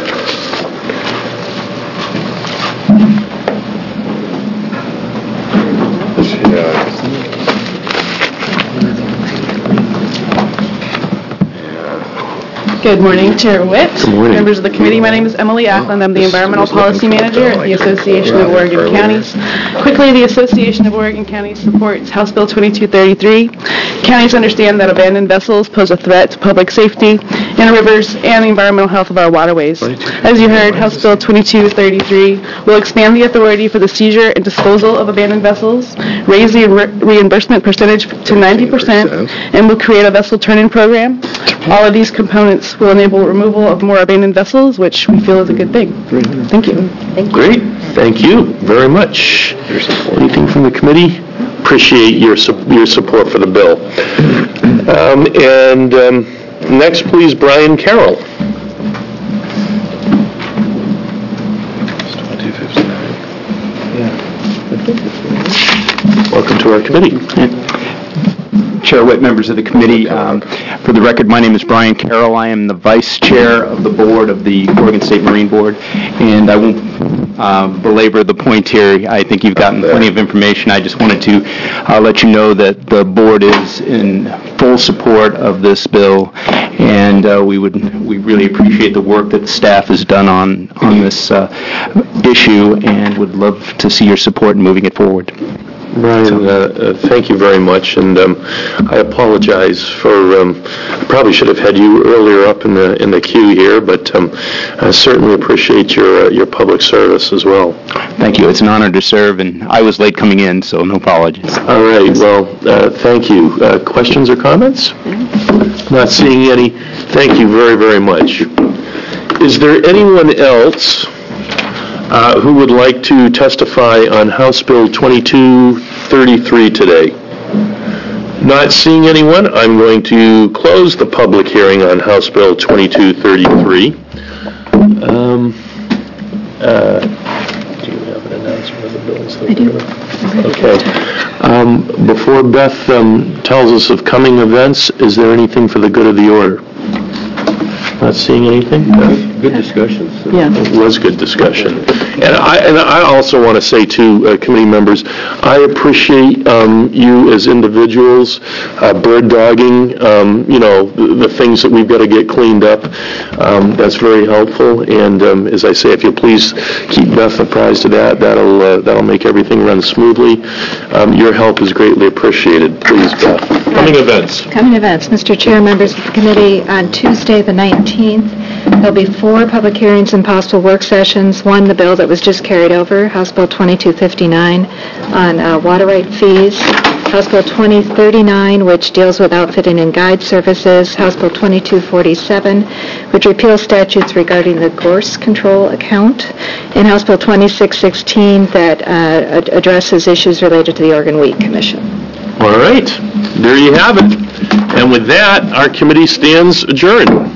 Good morning, Chair Witt. Good morning. Members of the committee, my name is Emily Acklin. I'm the Environmental Policy Manager at the Association of Oregon Counties. Quickly, the Association of Oregon Counties supports House Bill 2233. Counties understand that abandoned vessels pose a threat to public safety in our rivers and the environmental health of our waterways. As you heard, House Bill 2233 will expand the authority for the seizure and disposal of abandoned vessels, raise the reimbursement percentage to 90%, and will create a vessel turn-in program. All of these components will enable removal of more abandoned vessels, which we feel is a good thing. Thank you. Great. Thank you very much. Anything from the committee? Appreciate your support for the bill. Next, please, Brian Carroll. Welcome to our committee. Chair Witt, members of the committee, for the record, my name is Brian Carroll. I am the vice chair of the board of the Oregon State Marine Board, and I won't belabor the point here. I think you've gotten plenty of information. I just wanted to let you know that the board is in full support of this bill, and we really appreciate the work that the staff has done on this issue, and would love to see your support in moving it forward. Brian, thank you very much, and I apologize for, I probably should have had you earlier up in the queue here, but I certainly appreciate your public service as well. Thank you. It's an honor to serve, and I was late coming in, so no apologies. All right, well, thank you. Questions or comments? Not seeing any. Thank you very, very much. Is there anyone else who would like to testify on House Bill 2233 today? Not seeing anyone, I'm going to close the public hearing on House Bill 2233. Do you have an announcement of the bills? I do. Okay. Before Beth tells us of coming events, is there anything for the good of the order? Not seeing anything? Good discussions. Yeah. It was good discussion. And I also want to say to committee members, I appreciate you as individuals, bird dogging, the things that we've got to get cleaned up. That's very helpful. And as I say, if you'll please keep Beth apprised of that, that'll make everything run smoothly. Your help is greatly appreciated. Please, Beth. Coming events. Coming events. Mr. Chair, members of the committee, on Tuesday the 19th, there'll be 4 public hearings and possible work sessions. One, the bill that was just carried over, House Bill 2259 on water right fees. House Bill 2039, which deals with outfitting and guide services. House Bill 2247, which repeals statutes regarding the gorse control account. And House Bill 2616 that addresses issues related to the Oregon Wheat Commission. All right. There you have it. And with that, our committee stands adjourned.